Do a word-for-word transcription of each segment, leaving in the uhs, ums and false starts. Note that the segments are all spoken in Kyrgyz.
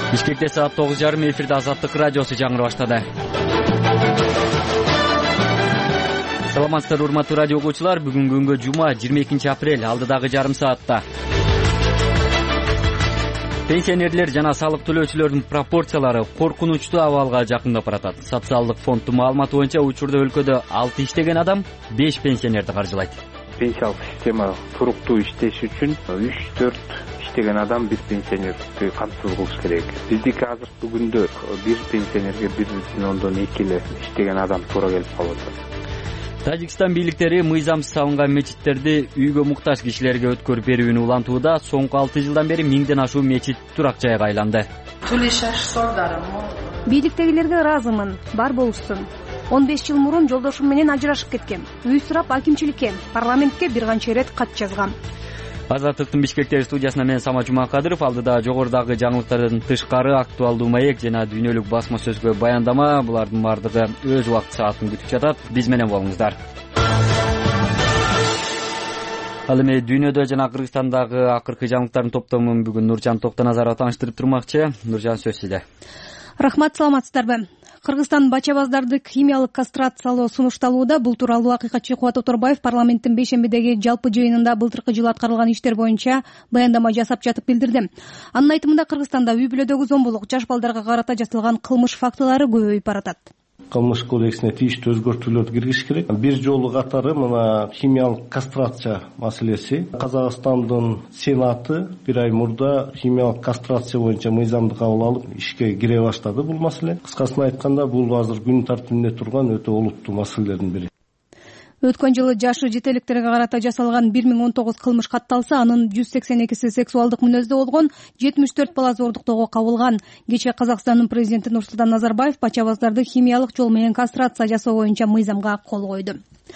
Бишкекте саат тогуз жарым эфирде Азаттык радиосу жаңыры баштады. Саламатсыздар урматтуу радио окуучулар, бүгүнкү күнгө жума жыйырма экинчи апрель, алдыдагы жарым саатта пенсионерлер жана салык төлөөчүлөрдүн пропорциялары коркунучтуу абалга жакындап баратат. Социалдык фонддун маалыматы боюнча учурда өлкөдө алты иштеген адам беш пенсионерди каржылайт. Пенсиялык система туруктуу иштеш үчүн үч төрт иштеген адам бир пенсионерди камсыз кылыш керек. Биздики азыркы күндө бир пенсионерге бир бүтүн ондон эки эле иштеген адам туура келип калып атат. Тажикстан бийликтери мыйзамсыз салынган мечиттерди үйгө муктаж кишилерге өткөрүп берүүнү улантууда. Соңку алты жылдан бери миңден ашуун мечит турак жайга айланды. Бийликтегилерге ыраазымын, бар болушсун. он беш жыл мурун жолдошум менен ажырашып кеткем. Үй сурап акимчиликке, парламентке бир канча ирет кат жазгам. Азаттыктын Бишкектеги студиясына мен Самат Жумакадыров. Алдыда жогорудагы жаңылыктардан тышкары актуалдуу маек жана дүйнөлүк басма сөзгө баяндама, булардын бардыгы өз убакыт саатын күтүп жатат. Биз менен болуңуздар. Ал эми дүйнөдө жана Кыргызстандагы акыркы жаңылыктардын топтомун бүгүн Нуржан Токтоназарова тааныштырып турмакчы. Нуржан, сөз сизде. Рахмат, саламатсыздарбы? Кыргызстан бачабаздарды химиялык кастрациялоо сунушталууда. Бул тууралуу акыйкатчы Кубат Оторбаев парламенттин бейшембидеги жалпы жыйынында былтыркы жылы аткарылган иштер боюнча баяндама жасап жатып билдирди. Анын айтымында Кыргызстанда үй бүлөдөгү зомбулук, жаш балдарга карата жасалган кылмыш фактылары көбөйүп баратат. Кылмыш кодексине тийиштүү өзгөртүүлөрдү киргизиш керек. Бир жолу катары мына химиялык кастрация маселеси. Казакстандын Сенаты бир ай мурда химиялык кастрация боюнча мыйзамды кабыл алып ишке кире баштады бул маселе. Кыскасын айтканда, бул азыр күн тартибинде турган өтө олуттуу маселелердин бири. Өткөн жылы жашы жете электерге карата жасалган бир миң он тогуз кылмыш катталса, анын жүз сексен экиси сексуалдык мүнөздө болгон, жетимиш төрт бала зордуктоого кабылган. Кечээ Казакстандын президенти Нурсултан Назарбаев бачабаздарды химиялык жол менен кастрация жасоо боюнча мыйзамга кол койду.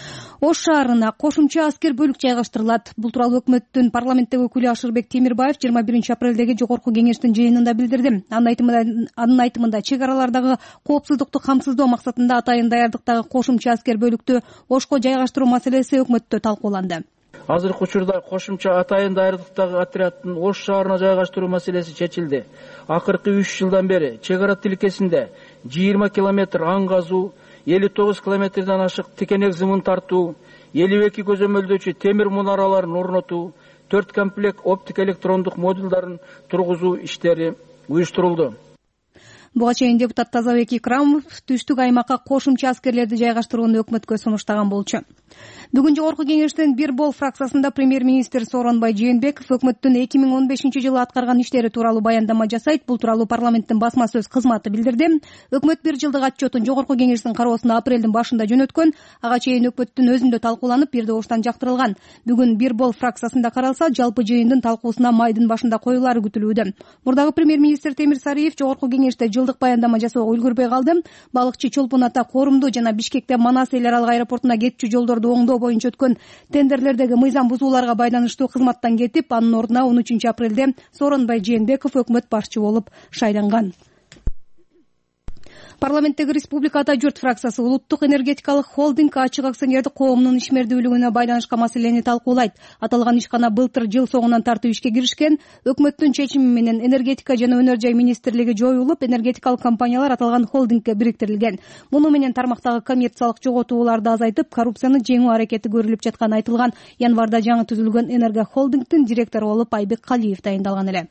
Ош шаарына кошумча аскер бөлүк жайгаштырылат. Бул тууралуу өкмөттүн парламенттеги өкүлү Ашырбек Темирбаев жыйырма биринчи апрелдеги жогорку кеңештин жыйынында билдирди. Анын айтымында чек аралардагы коопсуздукту камсыздоо максатында атайын даярдыктагы кошумча аскер бөлүктү Ошко жайгаштыруу маселеси өкмөттө талкууланды. Азыркы учурда кошумча атайын даярдыктагы отрядтын Ош шаарына жайгаштыруу маселеси чечилди. Акыркы үч жылдан бери чек ара тилкесинде жыйырма километр аң казуу, элүү тогуз километрден ашык тикенек зымын тартуу, элүү эки көзөмөлдөөчү темир мунараларын орнотуу, төрт комплект оптик электрондук модулдарын тургузуу иштери уюштурулду. Буга чейин депутат Тазабек Икрамов түштүк аймакка кошумча аскерлерди жайгаштырууну өкмөткө сунуштаган болчу. Бүгүн жогорку кеңештин бир бол фракциясында премьер-министр Сооронбай Жээнбеков өкмөттүн эки миң он бешинчи жылы аткарган иштери тууралуу баяндама жасайт. Бул тууралуу парламенттин басма сөз кызматы билдирди. Өкмөт бир жылдык отчетун жогорку кеңештин кароосуна апрелдин башында жөнөткөн. Ага чейин өкмөттүн өзүндө талкууланып, бир добуштан жактырылган. Бүгүн бир бол фракциясында каралса, жалпы жыйындын талкуусуна майдын башында коюлары күтүлүүдө. Мурдагы премьер-министр Темир Сариев жогорку кеңеште жылдык баяндама жасоого үлгүрбөй калды. Балыкчы Чолпон ата Корумду жана Бишкекте Манас эл аралык аэропортуна кетчү жолдорду оңдоо боюнча өткөн тендерлердеги мыйзам бузууларга байланыштуу кызматтан кетип, анын ордуна он үчүнчү апрелде Сооронбай Жээнбеков өкмөт башчы болуп шайланган. Парламенттеги Республика Ата журт фракциясы улуттук энергетикалык холдинг ачык акционердик коомунун ишмердүүлүгүнө байланышкан маселени талкуулайт. Аталган ишкана былтыр жыл соңунан тартып ишке киришкен. Өкмөттүн чечими менен энергетика жана өнөр жай министрлиги жоюлуп, энергетикалык компаниялар аталган холдингке бириктирилген. Муну менен тармактагы коммерциялык жоготууларды азайтып, коррупцияны жеңүү аракети көрүлүп жатканы айтылган. Январда жаңы түзүлгөн Энерго холдингдин директору болуп Айбек Калиев дайындалган эле.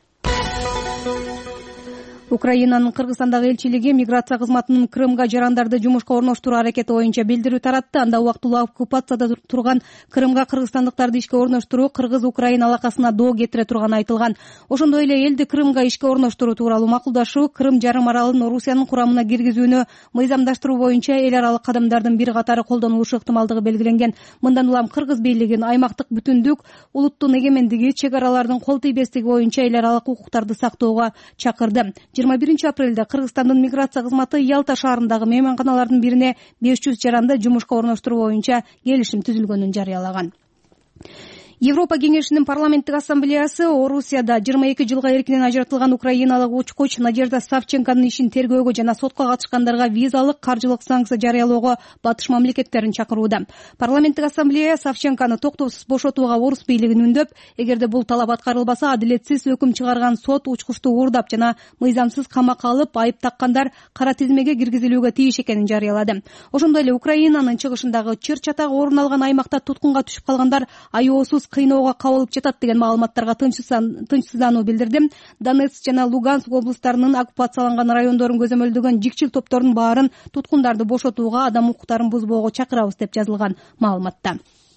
Украинанын Кыргызстандагы элчилиги миграция кызматынын Крымга жарандарды жумушка орноштуруу аракети боюнча билдирүү таратты. Анда убактылуу оккупацияда турган Крымга кыргызстандыктарды ишке орноштуруу Кыргыз-Украин алакасына доо кетире турганы айтылган. Ошондой эле элди Крымга ишке орноштуруу тууралуу макулдашуу Крым жарым аралын Орусиянын курамына киргизүүнү мыйзамдаштыруу боюнча эл аралык кадамдардын бир катары колдонулушу ыктымалдыгы белгиленген. Мындан улам Кыргыз бийлигин аймактык бүтүндүк, улуттун эгемендиги, чек аралардын кол тийбестиги боюнча эл аралык укуктарды сактоого чакырды. жыйырма биринчи апрелде Кыргызстандын миграция кызматы Ялта шаарындагы мейманканалардын бирине беш жүз жаранды жумушка орноштуруу боюнча келишим түзүлгөнүн жарыялаган. Европа кеңешинин парламенттик ассамблеясы Орусияда жыйырма эки жылга эркинен ажыратылган украиналык учкуч Надежда Савченконун ишин тергөөгө жана сотко катышкандарга визалык каржылык санкция жарыялоого батыш мамлекеттерин чакырууда. Парламенттик ассамблея Савченкону токтоосуз бошотууга орус бийлигин үндөп, эгерде бул талап аткарылбаса, адилетсиз өкүм чыгарган сот учкучту уурдап жана мыйзамсыз камакка алып, айып таккандар кара тизмеге киргизилүүгө тийиш экенин жарыяладым. Ошондой эле Украинанын чыгышындагы чыр-чатак орун алган аймакта туткунга түшүп калгандар аеосуз кыйноого кабылып жатат деген маалыматтарга тынчсыздануу билдирди. Донецк жана Луганск облустарынын оккупацияланган райондорун көзөмөлдөгөн жикчил топтордун баарын туткундарды бошотууга, адам укуктарын бузбоого чакырабыз деп жазылган маалыматта.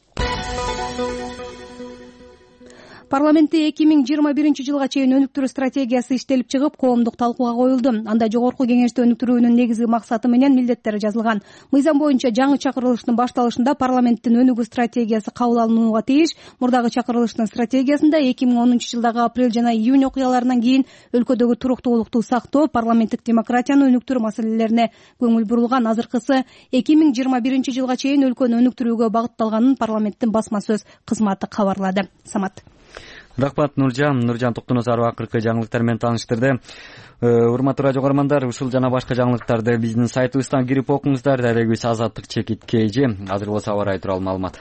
Парламентте эки миң жыйырма биринчи жылга чейин өнүктүрүү стратегиясы иштелип чыгып, коомдук талкууга коюлду. Анда жогорку кеңеште өнүктүрүүнүн негизги максаты менен милдеттери жазылган. Мыйзам боюнча жаңы чакырылыштын башталышында парламенттин өнүгүү стратегиясы кабыл алынууга тийиш. Мурдагы чакырылыштын стратегиясында эки миң онунчу жылдагы апрель жана июнь окуяларынан кийин өлкөдөгү туруктуулукту сактоо, парламенттик демократияны өнүктүрүү маселелерине көңүл бурулган. Азыркысы эки миң жыйырма биринчи жылга чейин өлкөнү өнүктүрүүгө багытталганын парламенттин басма сөз кызматы кабарлады. Самат. Рахмат Нуржан. Нуржан Токтоносарова акыркы жаңылыктар менен тааныштырды. Урматтуу радио көрөрмандар, ушул жана башка жаңылыктарды биздин сайтыбыздан кирип окуңуздар. Дарегибиз Азаттык чекит кж. Азыр болсо аба ырайы тууралуу маалымат.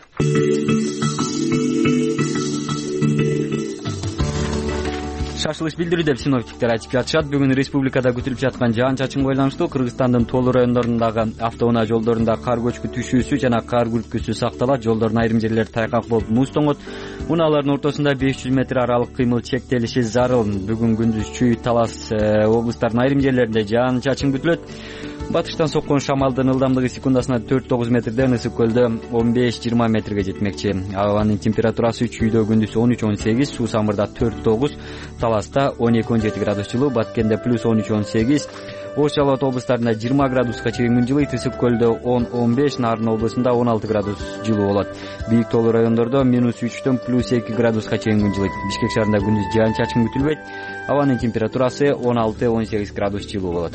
Шашылыш билдирүү деп синоптиктер айтып жатышат. Бүгүн республикада күтүлүп жаткан жаан-чачынга байланыштуу Кыргызстандын Тоолу райондорундагы автоунаа жолдорунда кар көчкү түшүүсү жана кар күрткүсү сакталат. Жолдордун айрым жерлери тайгак болуп муз тоңот. Унаалардын ортосунда беш жүз метр аралык кыймыл чектелиши зарыл. Бүгүн күндүз Чүй, Талас облустарынын айрым жерлеринде жаан-чачын күтүлөт. Батыштан соккон шамалдын ылдамдыгы секундасына төрт тогуз метрден, ысык көлдө он беш жыйырма метрге жетмекчи. Абанын температурасы Чүйдө күндүз он үч он сегиз, Суу Самырда төрт тогуз, Таласта он эки он жети градус жылуу, Баткенде плюс он үч он сегиз, Ош Жалал Абад облустарында жыйырма градуска чейин күн жылыйт, ысык көлдө он он беш, Нарын облусунда он алты градус жылуу болот. Бийик тоолуу райондордо минус үчтөн плюс эки градуска чейин күн жылыйт. Бишкек шаарында күндүз жаан-чачын күтүлбөйт. Абанын температурасы он алты он сегиз градус жылуу болот.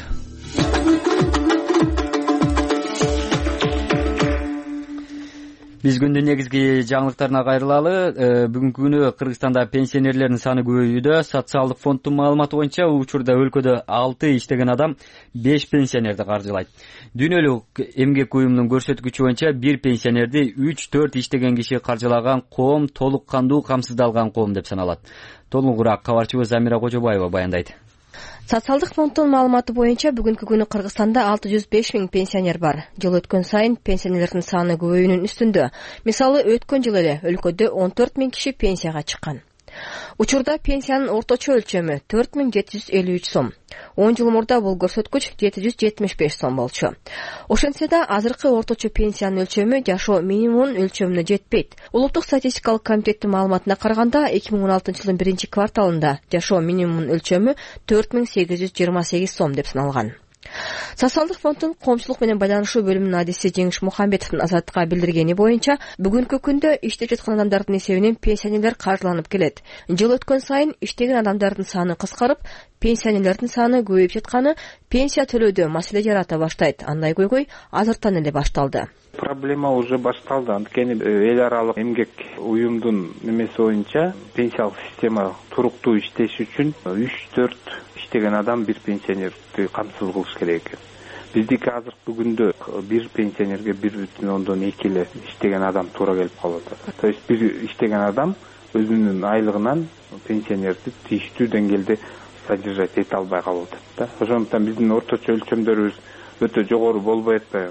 Биз күндүн негизги жаңылыктарына кайрылалы. Бүгүнкү күнү Кыргызстанда пенсионерлердин саны көбөйүүдө. Социалдык фонддун маалыматы боюнча учурда өлкөдө алты иштеген адам беш пенсионерди каржылайт. Дүйнөлүк эмгек уюмунун көрсөткүчү боюнча бир пенсионерди үч төрт иштеген киши каржылаган коом толук кандуу камсыздалган коом деп саналат. Толугураак кабарчыбыз Замира Кожобаева баяндайт. Социалдык фонддун маалыматы боюнча бүгүнкү күнү Кыргызстанда алты жүз беш миң пенсионер бар. Жыл өткөн сайын пенсионерлердин саны көбөйүүнүн үстүндө. Мисалы, өткөн жылы эле өлкөдө он төрт миң киши пенсияга чыккан. Учурда пенсиянын орточо өлчөмү төрт миң жети жүз элүү үч сом. он жыл мурда бул көрсөткүч жети жүз жетимиш беш сом болчу. Ошентсе да азыркы орточо пенсиянын өлчөмү жашоо минимумунун өлчөмүнө жетпейт. Улуттук статистикалык комитеттин маалыматына караганда эки миң он алтынчы жылдын биринчи кварталында жашоо минимумунун өлчөмү төрт миң сегиз жүз жыйырма сегиз сом деп саналган. Социалдык фонддун коомчулук менен байланышуу бөлүмүнүн адиси Жеңиш Мухамбетовдун Азаттыкка билдиргени боюнча, бүгүнкү күндө иштеп жаткан адамдардын эсебинен пенсионерлер каржыланып келет. Жыл өткөн сайын иштеген адамдардын саны кыскарып, пенсионерлердин саны көбөйүп жатканы пенсия төлөөдө маселе жарата баштайт. Андай көйгөй азыртан эле башталды. Проблема уже башталды. Анткени эл аралык эмгек уюмдун немеси боюнча пенсиялык система туруктуу иштеш үчүн үч төрт иштеген адам бир пенсионерди камсыз кылыш керек экен. Биздики азыркы күндө бир пенсионерге бир бүтүн ондон эки эле иштеген адам туура келип калып атат. То есть бир иштеген адам өзүнүн айлыгынан пенсионерди тийиштүү деңгээлде содержать эте албай калып атат да. Ошондуктан биздин орточо өлчөмдөрүбүз өтө жогору болбой атпайбы?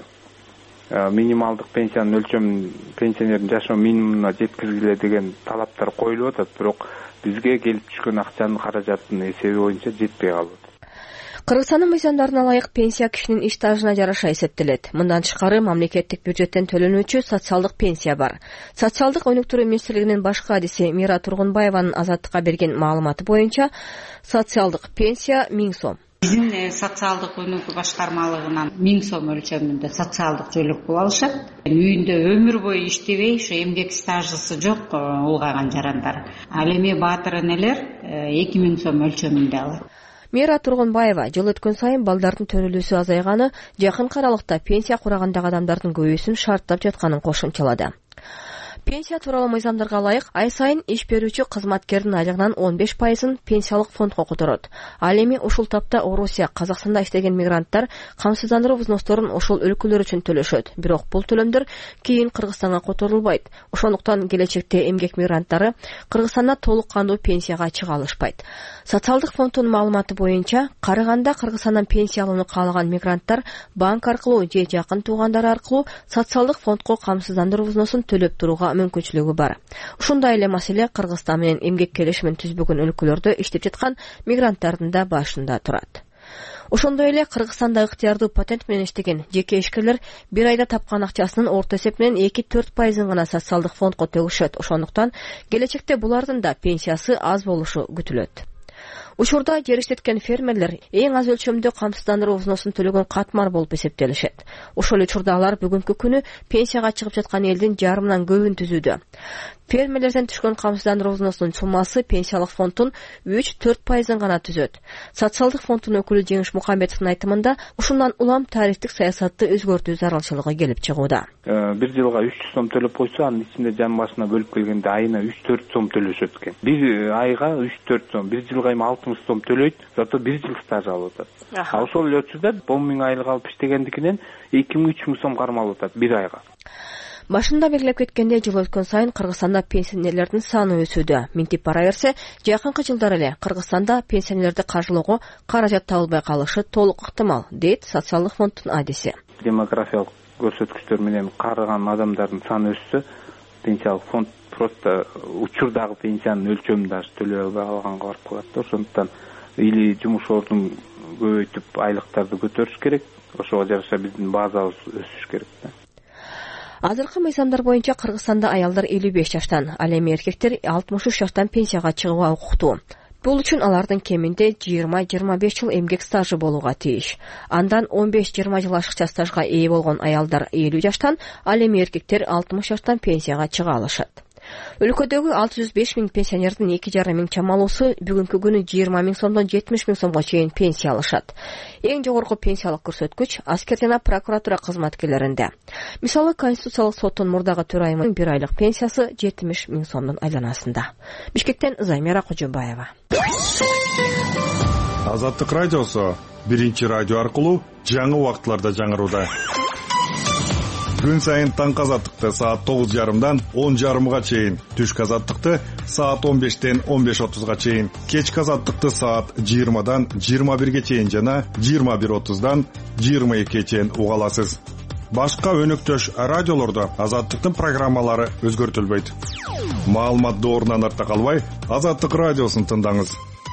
Минималдык пенсиянын өлчөмүн пенсионердин жашоо минимумуна жеткизгиле деген талаптар коюлуп атат, бирок бизге келип түшкөн акчанын каражатынын эсеби боюнча жетпей калып атат. Кыргызстандын мыйзамдарына ылайык пенсия кишинин иш стажына жараша эсептелет. Мындан тышкары мамлекеттик бюджеттен төлөнүүчү социалдык пенсия бар. Социалдык өнүктүрүү министрлигинин башкы адиси Мира Тургунбаеванын Азаттыкка берген маалыматы боюнча социалдык пенсия миң сом. Биздин социалдык өнүгүү башкармалыгынан миң сом өлчөмүндө социалдык жөлөк пул алышат. Үйүндө өмүр бою иштебей, ушу эмгек стажысы жок улгаган жарандар. Ал эми баатыр энелер эки миң сом өлчөмүндө алат. Мира Тургунбаева жыл өткөн сайын балдардын төрөлүүсү азайганы, жакын аралыкта пенсия курагандагы адамдардын көбөйүүсүн шарттап жатканын кошумчалады. Пенсия тууралуу мыйзамдарга ылайык ай сайын иш берүүчү кызматкердин айлыгынын он беш пайызын пенсиялык фондко которот. Ал эми ушул тапта Орусия, Казакстанда иштеген мигранттар камсыздандыруу взносторун ошол өлкөлөр үчүн төлөшөт. Бирок бул төлөмдөр кийин Кыргызстанга которулбайт. Ошондуктан келечекте эмгек мигранттары Кыргызстанда толук кандуу пенсияга чыга алышпайт. Социалдык фонддун маалыматы боюнча, карыганда Кыргызстандан пенсия алууну каалаган мигранттар банк аркылуу же жакын туугандары аркылуу социалдык фондко камсыздандыруу взносун төлөп турууга мүмкүнчүлүгү бар. Ушундай эле маселе Кыргызстан менен эмгек келишимин түзбөгөн өлкөлөрдө иштеп жаткан мигранттардын да башында турат. Ошондой эле Кыргызстанда ыктыярдуу патент менен иштеген жеке ишкерлер бир айда тапкан акчасынын орто эсеп менен эки-төрт пайызын гана социалдык фондко төгүшөт. Ошондуктан келечекте булардын да пенсиясы аз болушу күтүлөт. Учурда жер иштеткен фермерлер эң аз өлчөмдө камсыздандыруу взносун төлөгөн катмар болуп эсептелишет. Ошол учурда алар бүгүнкү күнү пенсияга чыгып жаткан элдин жарымынан көбүн түзүүдө. Фермерлерден түшкөн камсыздандыруу взносунун суммасы пенсиялык фонддун үч-төрт пайызын гана түзөт. Социалдык фонддун өкүлү Жеңиш Мукамбетовдун айтымында, ушундан улам тарифтик саясатты өзгөртүү зарылчылыгы келип чыгууда. Бир жылга үч жүз сом төлөп койсо, анын ичинде жан башына бөлүп келгенде айына үч-төрт сом төлөшөт экен. Бир айга үч-төрт сом, бир жылга эми алтымыш сом төлөйт, зато бир жыл стаж алып атат. А ошол эле учурда он миң айлык алып иштегендикинен эки миң үч миң сом кармалып атат бир айга. Башында белгилеп кеткендей, жыл өткөн сайын Кыргызстанда пенсионерлердин саны өсүүдө. Минтип бара берсе, жакынкы жылдар эле Кыргызстанда пенсионерлерди каржылоого каражат табылбай калышы толук ыктымал, дейт социалдык фонддун адиси. Демографиялык көрсөткүчтөр менен карыган адамдардын саны өссө, пенсиялык фонд просто учурдагы пенсиянын өлчөмүн даже төлөй албай калганга барып калат да. Ошондуктан или жумуш ордун көбөйтүп айлыктарды көтөрүш керек, ошого жараша биздин базабыз өсүш керек да. Азыркы мыйзамдар боюнча Кыргызстанда аялдар элүү беш жаштан, ал эми эркектер алтымыш үч жаштан пенсияга чыгууга укуктуу. Бул үчүн алардын кеминде жыйырма-жыйырма беш жыл эмгек стажы болууга тийиш. Андан он беш-жыйырма жыл ашыкча стажга ээ болгон аялдар элүү жаштан, ал эми эркектер алтымыш жаштан пенсияга чыга алышат. Өлкөдөгү алты жүз беш миң пенсионердин эки жарым миң чамалуусу бүгүнкү күнү жыйырма миң сомдон жетимиш миң сомго чейин пенсия алышат. Эң жогорку пенсиялык көрсөткүч аскер жана прокуратура кызматкерлеринде. Мисалы, Конституциялык соттун мурдагы төрайымынын бир айлык пенсиясы жетимиш миң сомдун айланасында. Бишкектен Займира Кожобаева. Азаттык радиосу биринчи радио аркылуу жаңы убактыларда жаңырууда. Күн сайын таңкы азаттыкты саат тогуз жарымдан он жарымга чейин, түшкү азаттыкты саат он бештен он беш отузга чейин, кечки азаттыкты саат жыйырмадан жыйырма бирге чейин жана жыйырма бир отуздан жыйырма экиге чейин уга аласыз. Башка өнөктөш радиолордо азаттыктын программалары өзгөртүлбөйт. Маалымат доорунан артта калбай, Азаттык радиосун тыңдаңыз.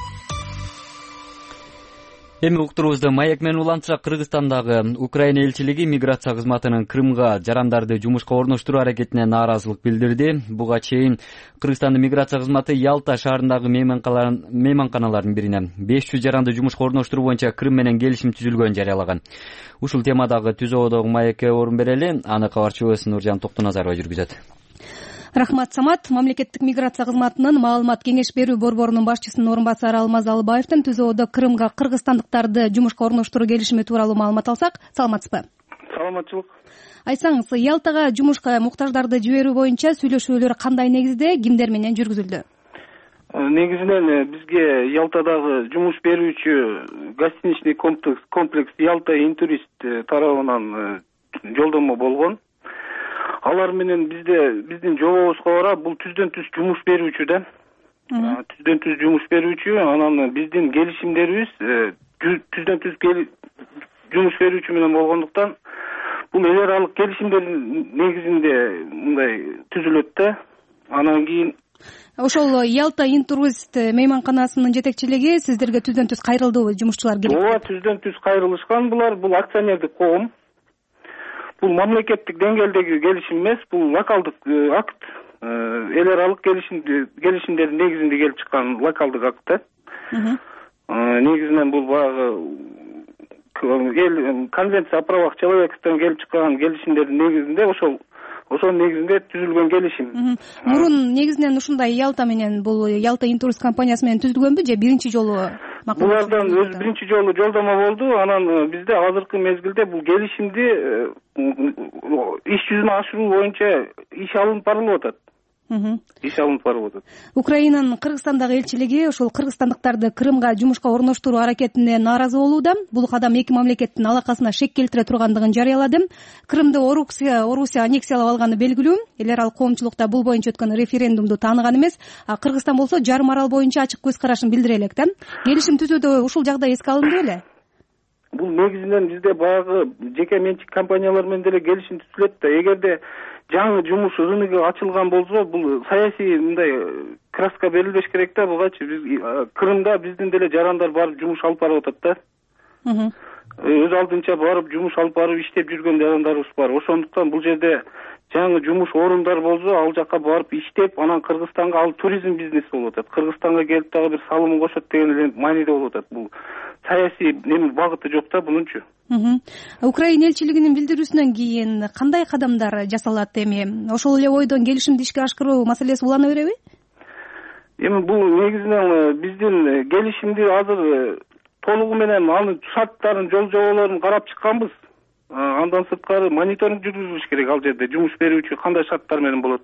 Эми уктурубузду Маек менен улантышак. Кыргызстандагы Украина элчилиги миграция кызматынын Крымга жарандарды жумушка орноштуруу аракетине нааразылык билдирди. Буга чейин Кыргызстандын миграция кызматы Ялта шаарындагы мейманканалардын бирине беш жүз жаранды жумушка орноштуруу боюнча Крым менен келишим түзүлгөнүн жарыялаган. Ушул темадагы түзөөдөгү Маекке орун берели. Аны кабарчыбыз Нуржан Токтоназарова жүргүзөт. Рахмат, Самат. Мамлекеттик миграция кызматынын маалымат кеңеш берүү борборунун башчысынын орун басары Алмаз Албаевдин түзөөдө Крымга кыргызстандыктарды жумушка орноштуруу келишими тууралуу маалымат алсак, саламатсызбы? Саламатчылык. Айтсаңыз, Ялтага жумушка муктаждарды жиберүү боюнча сүйлөшүүлөр кандай негизде, кимдер менен жүргүзүлдү? Негизинен бизге Ялтадагы жумуш берүүчү гостиничный комплекс комплекс Ялта Интурист тарабынан жолдомо болгон. Алар менен бизде биздин жобобузга бара бул түздөн түз жумуш берүүчү да. Түздөн түз жумуш берүүчү, анан биздин келишимдерибиз түздөн түз жумуш берүүчү менен болгондуктан бул эл аралык келишимдердин негизинде мындай түзүлөт да. Анан кийин ошол Ялта Интурист мейманканасынын жетекчилиги сиздерге түздөн түз кайрылдыбы, жумушчулар келип? Ооба, түздөн түз кайрылышкан. Булар бул акционердик коом. Бул мамлекеттик деңгээлдеги келишим эмес, бул локалдык акт, эл аралык келишимдердин негизинде келип чыккан локалдык акт да. Негизинен бул баягы эл конвенция о правах человека келип чыккан келишимдердин негизинде ошол ошонун негизинде түзүлгөн келишим. Мурун негизинен ушундай Ялта менен бул Ялта Интурист компаниясы менен түзүлгөнбү же биринчи жолу булардан өзү биринчи жолу жолдомо болду. Анан бизде азыркы мезгилде бул келишимди иш жүзүнө ашыруу боюнча иш алынып барылып атат. иш алынып барып атат. Украинанын Кыргызстандагы элчилиги ошол кыргызстандыктарды Крымга жумушка орноштуруу аракетине нааразы болууда. Бул кадам эки мамлекеттин алакасына шек келтире тургандыгын жарыялады. Крымды Орусия Орусия аннексиялап алганы белгилүү. Элер ал коомчулукта бул боюнча өткөн референдумду тааныган эмес. А Кыргызстан болсо жарым арал боюнча ачык көз карашын билдире элек да. Келишим түзүүдө ушул жагдай эске алынды беле? Бул негизинен бизде баягы жеке менчик компаниялар менен деле келишим түзүлөт да. Эгерде жаңы жумуш рыногу ачылган болсо, бул саясий мындай краска берилбеш керек да. Бугачы биз Крымда биздин деле жарандар барып жумуш алып барып атат да. Өз алдынча барып жумуш алып барып иштеп жүргөн жарандарыбыз бар. Ошондуктан бул жерде жаңы жумуш орундар болсо, ал жака барып иштеп, анан Кыргызстанга ал туризм бизнеси болуп атат. Кыргызстанга келип дагы бир салымын кошот деген эле мааниде болуп атат. Бул саясий неме багыты жок да бунунчу. Украина элчилигинин билдирүүсүнөн кийин кандай кадамдар жасалат эми? Ошол эле ойдон келишимди ишке ашыруу маселеси улана береби? Эми бул негизинен биздин келишимди азыр толугу менен анын шарттарын, жол жоболорун карап чыкканбыз. Андан сырткары мониторинг жүргүзүлүш керек ал жерде. Жумуш берүүчү кандай шарттар менен болот?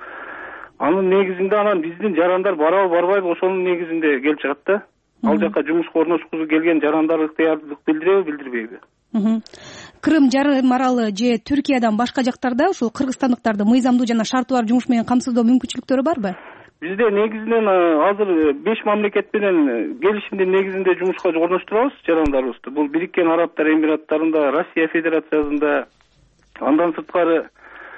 Анын негизинде анан биздин жарандар барабы барбайбы ошонун негизинде келип чыгат да. Ал жака жумушка орношкузуу келген жарандар ыктыярдуулук билдиреби, билдирбейби? Крым жарым аралы же Түркиядан башка жактарда ушул кыргызстандыктарды мыйзамдуу жана шарты бар жумуш менен камсыздоо мүмкүнчүлүктөрү барбы? Бизде негизинен азыр беш мамлекет менен келишимдин негизинде жумушка орноштурабыз жарандарыбызды. Бул Бириккен Арабтар Эмираттарында, Россия Федерациясында, андан сырткары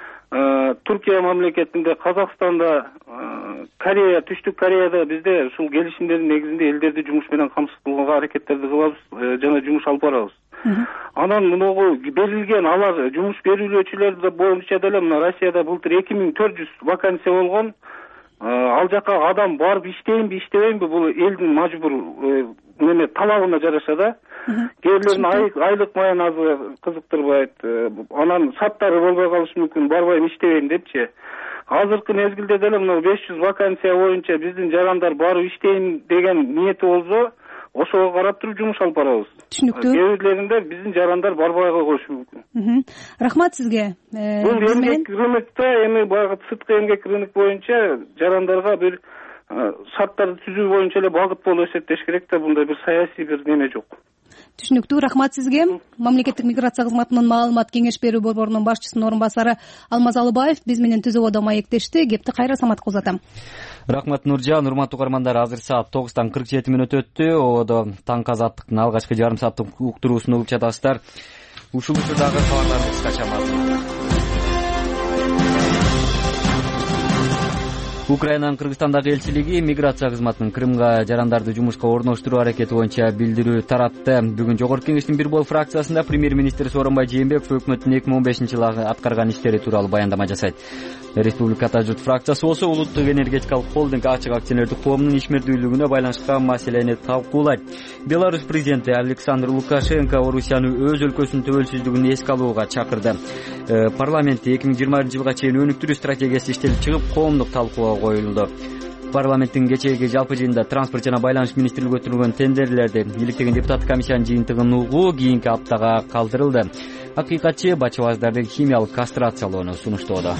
Туркия мамлекетинде, Казакстанда, Корея, Түштүк Кореяда бизде ушул келишимдердин негизинде элдерди жумуш менен камсыз кылууга аракеттерди кылабыз жана жумуш алып барабыз. Анан мыногу берилген алар жумуш берүүлөөчүлөр боюнча деле мына Россияда былтыр эки миң төрт жүз вакансия болгон. Ал жака адам барып иштейинби, иштебейинби бул элдин мажбур неме талабына жараша да. Кээрлерин айлык маяназы кызыктырбайт. Анан шарттары болбой калышы мүмкүн, барбайм иштебейм депчи. Азыркы мезгилде деле мына беш жүз вакансия боюнча биздин жарандар барып иштейм деген ниети болсо, ошого карап туруп жумуш алып барабыз. Түшүнүктүү. Кээ бирлеринде биздин жарандар барбай койушу мүмкүн. Рахмат сизге. Бул эмгек рынокто эми баягы сырткы эмгек рынок боюнча жарандарга бир шарттарды түзүү боюнча эле багыт болуп эсептеш керек да, бундай бир саясий бир неме жок. Түшүнүктүү. Рахмат сизге. Мамлекеттик миграция кызматынын маалымат кеңеш берүү борборунун башчысынын орун басары Алмаз Алыбаев биз менен түзүүдө маектешти. Кепти кайра саматка узатам. Рахмат Нуржан. Урматтуу угармандар, азыр саат тогуздан кырк жети мүнөт өттү. Ободо Таң Азаттыктын алгачкы жарым сааттык уктуруусун угуп жатасыздар. Ушул учурдагы кабарларды кыскача мазмун. Украинанын Кыргызстандагы элчилиги миграция кызматынын Крымга жарандарды жумушка орноштуруу аракети боюнча билдирүү таратты. Бүгүн Жогорку Кеңештин бир бул фракциясында премьер-министр Сооронбай Жээнбеков өкмөттүн эки миң он бешинчи жылы аткарган иштери тууралуу баяндама жасайт. Республика Ата журт фракциясы болсо улуттук энергетикалык холдинг ачык акционердик коомунун ишмердүүлүгүнө байланышкан маселени талкуулайт. Беларусь президенти Александр Лукашенко Орусияны өз өлкөсүнүн төбөлсүздүгүн эске алууга чакырды. Парламентте эки миң жыйырманчы жылга чейин өнүктүрүү стратегиясы иштелип чыгып, коомдук талкууга коюлду. Парламенттин кечээги жалпы жыйынында транспорт жана байланыш министрлиги өткөргөн тендерлерди иликтеген депутаттык комиссиянын жыйынтыгын угуу кийинки аптага калтырылды. Акыйкатчы бачыбаздарды химиялык кастрациялоону сунуштоодо.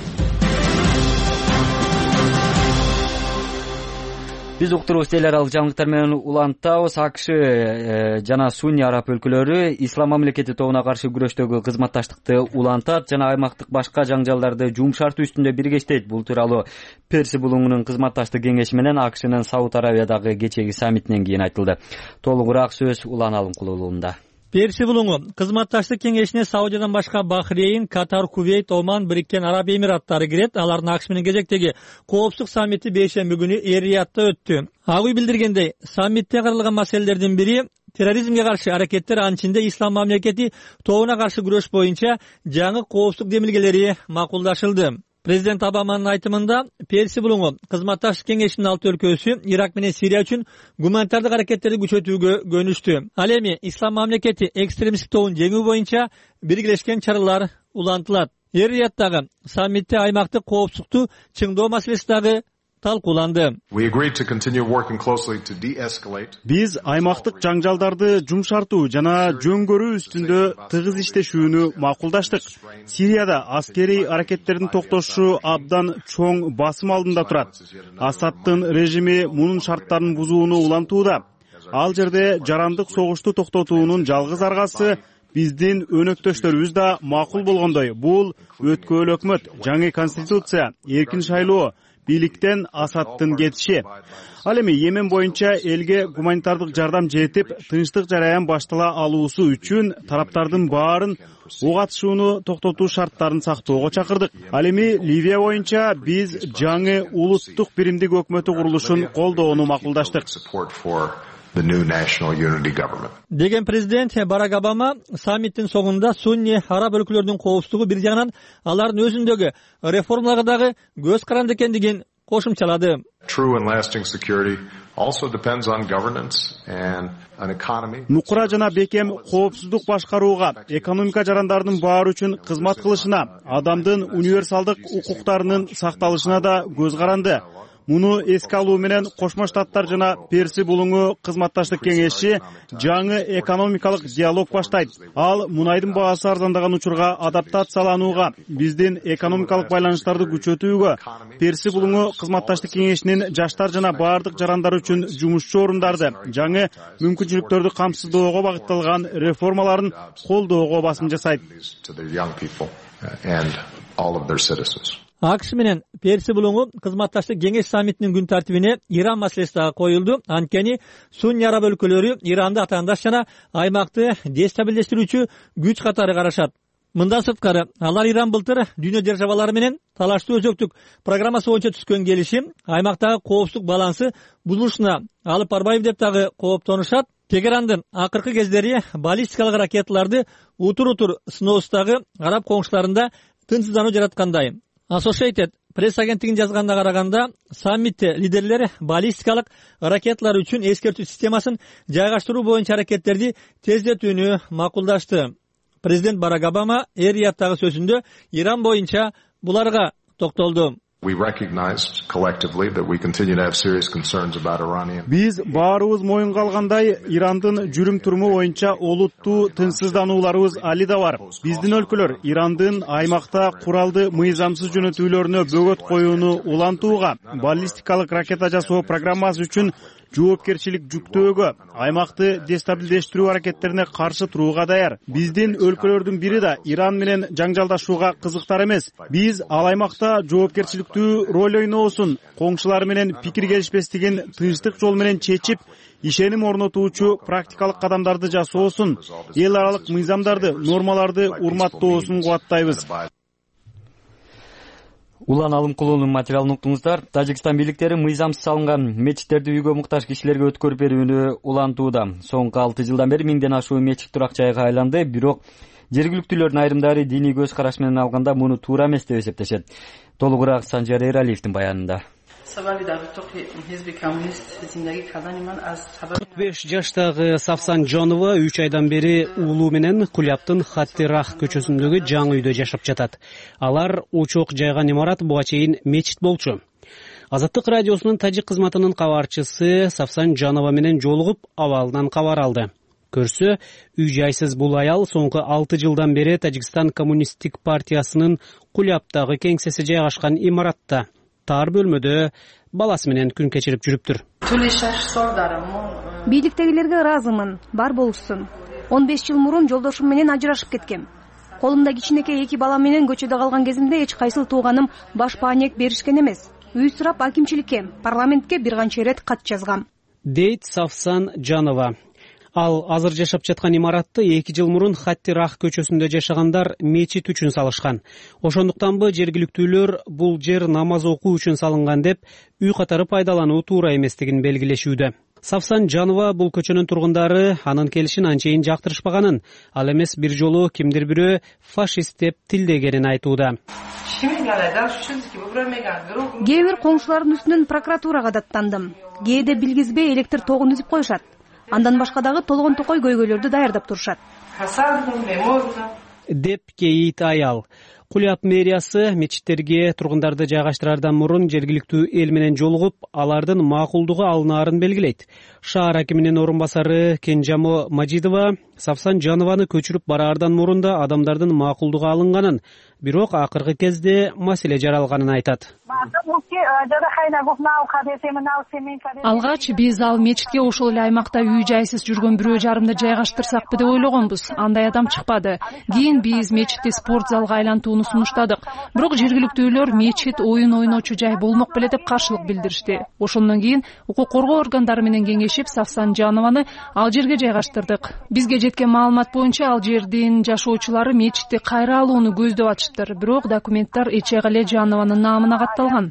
Биз уктуруубуз эл аралык жаңылыктар менен улантабыз. АКШ жана Сунни араб өлкөлөрү ислам мамлекети тобуна каршы күрөштөгү кызматташтыкты улантат жана аймактык башка жаңжалдарды жумшартуу үстүндө биргештейт. Бул тууралуу Перси булуңунун кызматташтык кеңеши менен АКШнын Сауд Аравиядагы кечээги саммитинен кийин айтылды. Толугураак сөз Улан Алымкулуулунда. Перси булуңу кызматташтык кеңешине Саудиядан башка Бахрейн, Катар, Кувейт, Оман, Бириккен Араб Эмираттары кирет. Алардын АКШ менен кезектеги коопсуздук саммити бейшемби күнү Эр-Риядда өттү. Ак үй билдиргендей, саммитте каралган маселелердин бири терроризмге каршы аракеттер, анын ичинде ислам мамлекети тобуна каршы күрөш боюнча жаңы коопсуздук демилгелери макулдашылды. Президент Обаманын айтымында Перси булуңу кызматташтык кеңешинин алты өлкөсү Ирак менен Сирия үчүн гуманитардык аракеттерди күчөтүүгө көнүштү. Ал эми ислам мамлекети экстремисттик тобун жеңүү боюнча биргелешкен чаралар улантылат. Эр-Рияddагы саммитте аймактык коопсуздукту чыңдоо маселеси дагы талкууланды. Биз аймактык жаңжалдарды жумшартуу жана жөн-көрүү үстүндө тыгыз иштешүүнү макулдаштык. Сирияда аскерий аракеттердин токтошу абдан чоң басым алдында турат. Асаддын режими мунун шарттарын бузууну улантууда. Ал жерде жарандык согушту токтотуунун жалгыз аргасы биздин өнөктөштөрүбүз да макул болгондой. Бул өткөөл өкмөт, жаңы конституция, эркин шайлоо, бийликтен Асаддын кетиши. Ал эми Йемен боюнча элге гуманитардык жардам жетип, тынчтык жараян баштала алуусу үчүн тараптардын баарын ок атышууну токтотуу шарттарын сактоого чакырдык. Ал эми Ливия боюнча биз жаңы улуттук биримдик өкмөтү курулушун колдоону макулдаштык деген президент Барак Обама саммиттин соңунда сунни араб өлкөлөрүнүн коопсуздугу бир жагынан алардын өзүндөгү реформаларга дагы көз каранды экендигин кошумчалады. Нукура жана бекем коопсуздук башкарууга, экономика жарандардын баары үчүн кызмат кылышына, адамдын универсалдык укуктарынын сакталышына да көз каранды. Муну эске алуу менен Кошмо Штаттар жана Перси булуңу кызматташтык кеңеши жаңы экономикалык диалог баштайт. Ал мунайдын баасы арзандаган учурга адаптацияланууга, биздин экономикалык байланыштарды күчөтүүгө, Перси булуңу кызматташтык кеңешинин жаштар жана баардык жарандар үчүн жумушчу орундарды, жаңы мүмкүнчүлүктөрдү камсыздоого багытталган реформаларын колдоого басым жасайт. АКШ менен Перси булуңу кызматташтык кеңеш саммитинин күн тартибине Иран маселеси дагы коюлду. Анткени сунни араб өлкөлөрү Иранды атаандаш жана аймакты дестабилдештирүүчү күч катары карашат. Мындан сырткары, алар Иран былтыр дүйнө державалары менен талаштуу өзөктүк программасы боюнча түзгөн келишим аймактагы коопсуздук балансы бузулушуна алып барбайбы деп дагы кооптонушат. Тегерандын акыркы кездери баллистикалык ракеталарды утур-утур сыноосундагы араб коңшуларында тынчсыздануу жараткандай. Associated пресс агенттигинин жазганына караганда, саммитте лидерлер баллистикалык ракеталар үчүн эскертүү системасын жайгаштыруу боюнча аракеттерди тездетүүнү макулдашты. Президент Барак Обама Эр-Рияттагы сөзүндө Иран боюнча буларга токтолду. Биз баарыбыз моюнга алгандай, Ирандын жүрүм туруму боюнча олуттуу тынчсызданууларыбыз али да бар. Биздин өлкөлөр Ирандын аймакта куралды мыйзамсыз жөнөтүүлөрүнө бөгөт коюуну улантууга, баллистикалык ракета жасоо программасы үчүн жоопкерчилик жүктөөгө, аймакты дестабилдештирүү аракеттерине каршы турууга даяр. Биздин өлкөлөрдүн бири да Иран менен жаңжалдашууга кызыктар эмес. Биз ал аймакта жоопкерчиликтүү роль ойноосун, коңшулар менен пикир келишпестигин тынчтык жол менен чечип, ишеним орнотуучу практикалык кадамдарды жасоосун, эл аралык мыйзамдарды, нормаларды урматтоосун кубаттайбыз. Улан Алымкулуунун материалын уктуңуздар. Тажикстан бийликтери мыйзамсыз салынган мечиттерди үйгө муктаж кишилерге өткөрүп берүүнү улантууда. Соңку алты жылдан бери миңден ашуун мечит турак жайга айланды, бирок жергиликтүүлөрдүн айрымдары диний көз караш менен алганда муну туура эмес деп эсептешет. Толугураак Санжар Эралиевдин баянында. кырк беш жаштагы Савсан Жанова үч айдан бери уулу менен Кулябтын Хаттирах көчөсүндөгү жаңы үйдө жашап жатат. Алар учок жайган имарат буга чейин мечит болчу. Азаттык радиосунун тажик кызматынын кабарчысы Савсан Жанова менен жолугуп, абалынан кабар алды. Көрсө, үй жайсыз бул аял соңку алты жылдан бери Тажикстан коммунисттик партиясынын Кулябтагы кеңсеси жайгашкан имаратта тар бөлмөдө баласы менен күн кечирип жүрүптүр. Бийликтегилерге ыраазымын, бар болушсун. он беш жыл мурун жолдошум менен ажырашып кеткем. Колумда кичинекей эки бала менен көчөдө калган кезимде эч кайсыл тууганым баш паанек беришкен эмес. Үй сурап акимчиликке, парламентке бир канча ирет кат жазгам. Дейт Савсан Жанова. Ал азыр жашап жаткан имаратты эки жыл мурун Хаттирах көчөсүндө жашагандар мечит үчүн салышкан. Ошондуктанбы жергиликтүүлөр бул жер намаз окуу үчүн салынган деп үй катары пайдалануу туура эместигин белгилешүүдө. Савсан Жанова бул көчөнүн тургундары анын келишин анчейин жактырышпаганын, ал эмес бир жолу кимдир бирөө фашист деп тилдегенин айтууда. Кээ бир коңшулардын үстүнөн прокуратурага даттандым. Кээде билгизбей электр тогун үзүп коюшат. Андан башка дагы толгон токой көйгөйлөрдү даярдап турушат. Деп кейит аял. Куляб мэриясы мечиттерге тургундарды жайгаштырардан мурун жергиликтүү эл менен жолугуп, алардын макулдугу алынаарын белгилейт. Шаар акиминин орун басары Кенжамо Мажидова Сапсан Жанованы көчүрүп бараардан мурун да адамдардын макулдугу алынганын, бирок акыркы кезде маселе жаралганын айтат. Алгач биз ал мечитке ошол эле аймакта үй жайсыз жүргөн бирөө жарымды жайгаштырсакпы деп ойлогонбуз. Андай адам чыкпады. Кийин биз мечитти спорт залга айлантууну сунуштадык. Бирок жергиликтүүлөр мечит оюн ойночу жай болмок беле деп каршылык билдиришти. Ошондон кийин укук коргоо органдары менен кеңешип Сапсан Жанованы ал жерге жайгаштырдык. Бизге жеткен маалымат боюнча ал жердин жашоочулары мечитти кайра алууну көздөп атыштыр. Бирок документтер Эчегале Жанованын наамына катталган.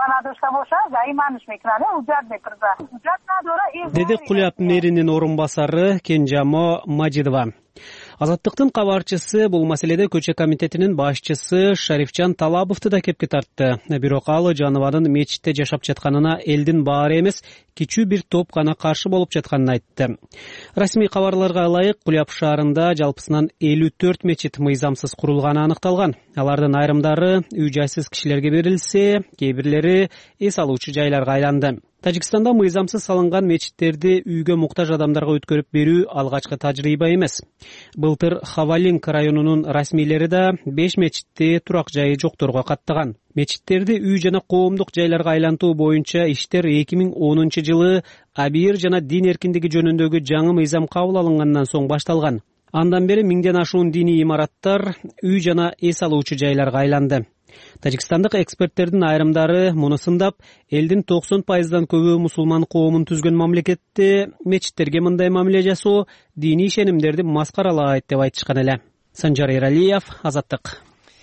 Деди Куляб мэринин орун басары Кенжамо Мажидова. Азаттыктын кабарчысы бул маселеде көчө комитетинин башчысы Шарифжан Талабовду да кепке тартты. Бирок ал Жанованын мечитте жашап жатканына элдин баары эмес, кичүү бир топ гана каршы болуп жатканын айтты. Расмий кабарларга ылайык, Куляб шаарында жалпысынан элүү төрт мечит мыйзамсыз курулганы аныкталган. Алардын айрымдары үй жайсыз кишилерге берилсе, кээ бирлери эс алуучу жайларга айланды. Тажикстанда мыйзамсыз салынган мечиттерди үйгө муктаж адамдарга өткөрүп берүү алгачкы тажрыйба эмес. Былтыр Хавалинг районунун расмийлери да беш мечитти турак жайы жокторго каттаган. Мечиттерди үй жана коомдук жайларга айлантуу боюнча иштер эки миң онунчу жылы Абир жана дин эркиндиги жөнүндөгү жаңы мыйзам кабыл алынгандан соң башталган. Андан бери миңден ашуун диний имараттар үй жана эс алуучу жайларга айланды. Тажикстандык эксперттердин айрымдары муну сындап, элдин токсон пайыздан көбү мусулман коомун түзгөн мамлекетте мечиттерге мындай мамиле жасоо диний ишенимдерди маскаралайт деп айтышкан эле. Санжар Эралиев, Азаттык.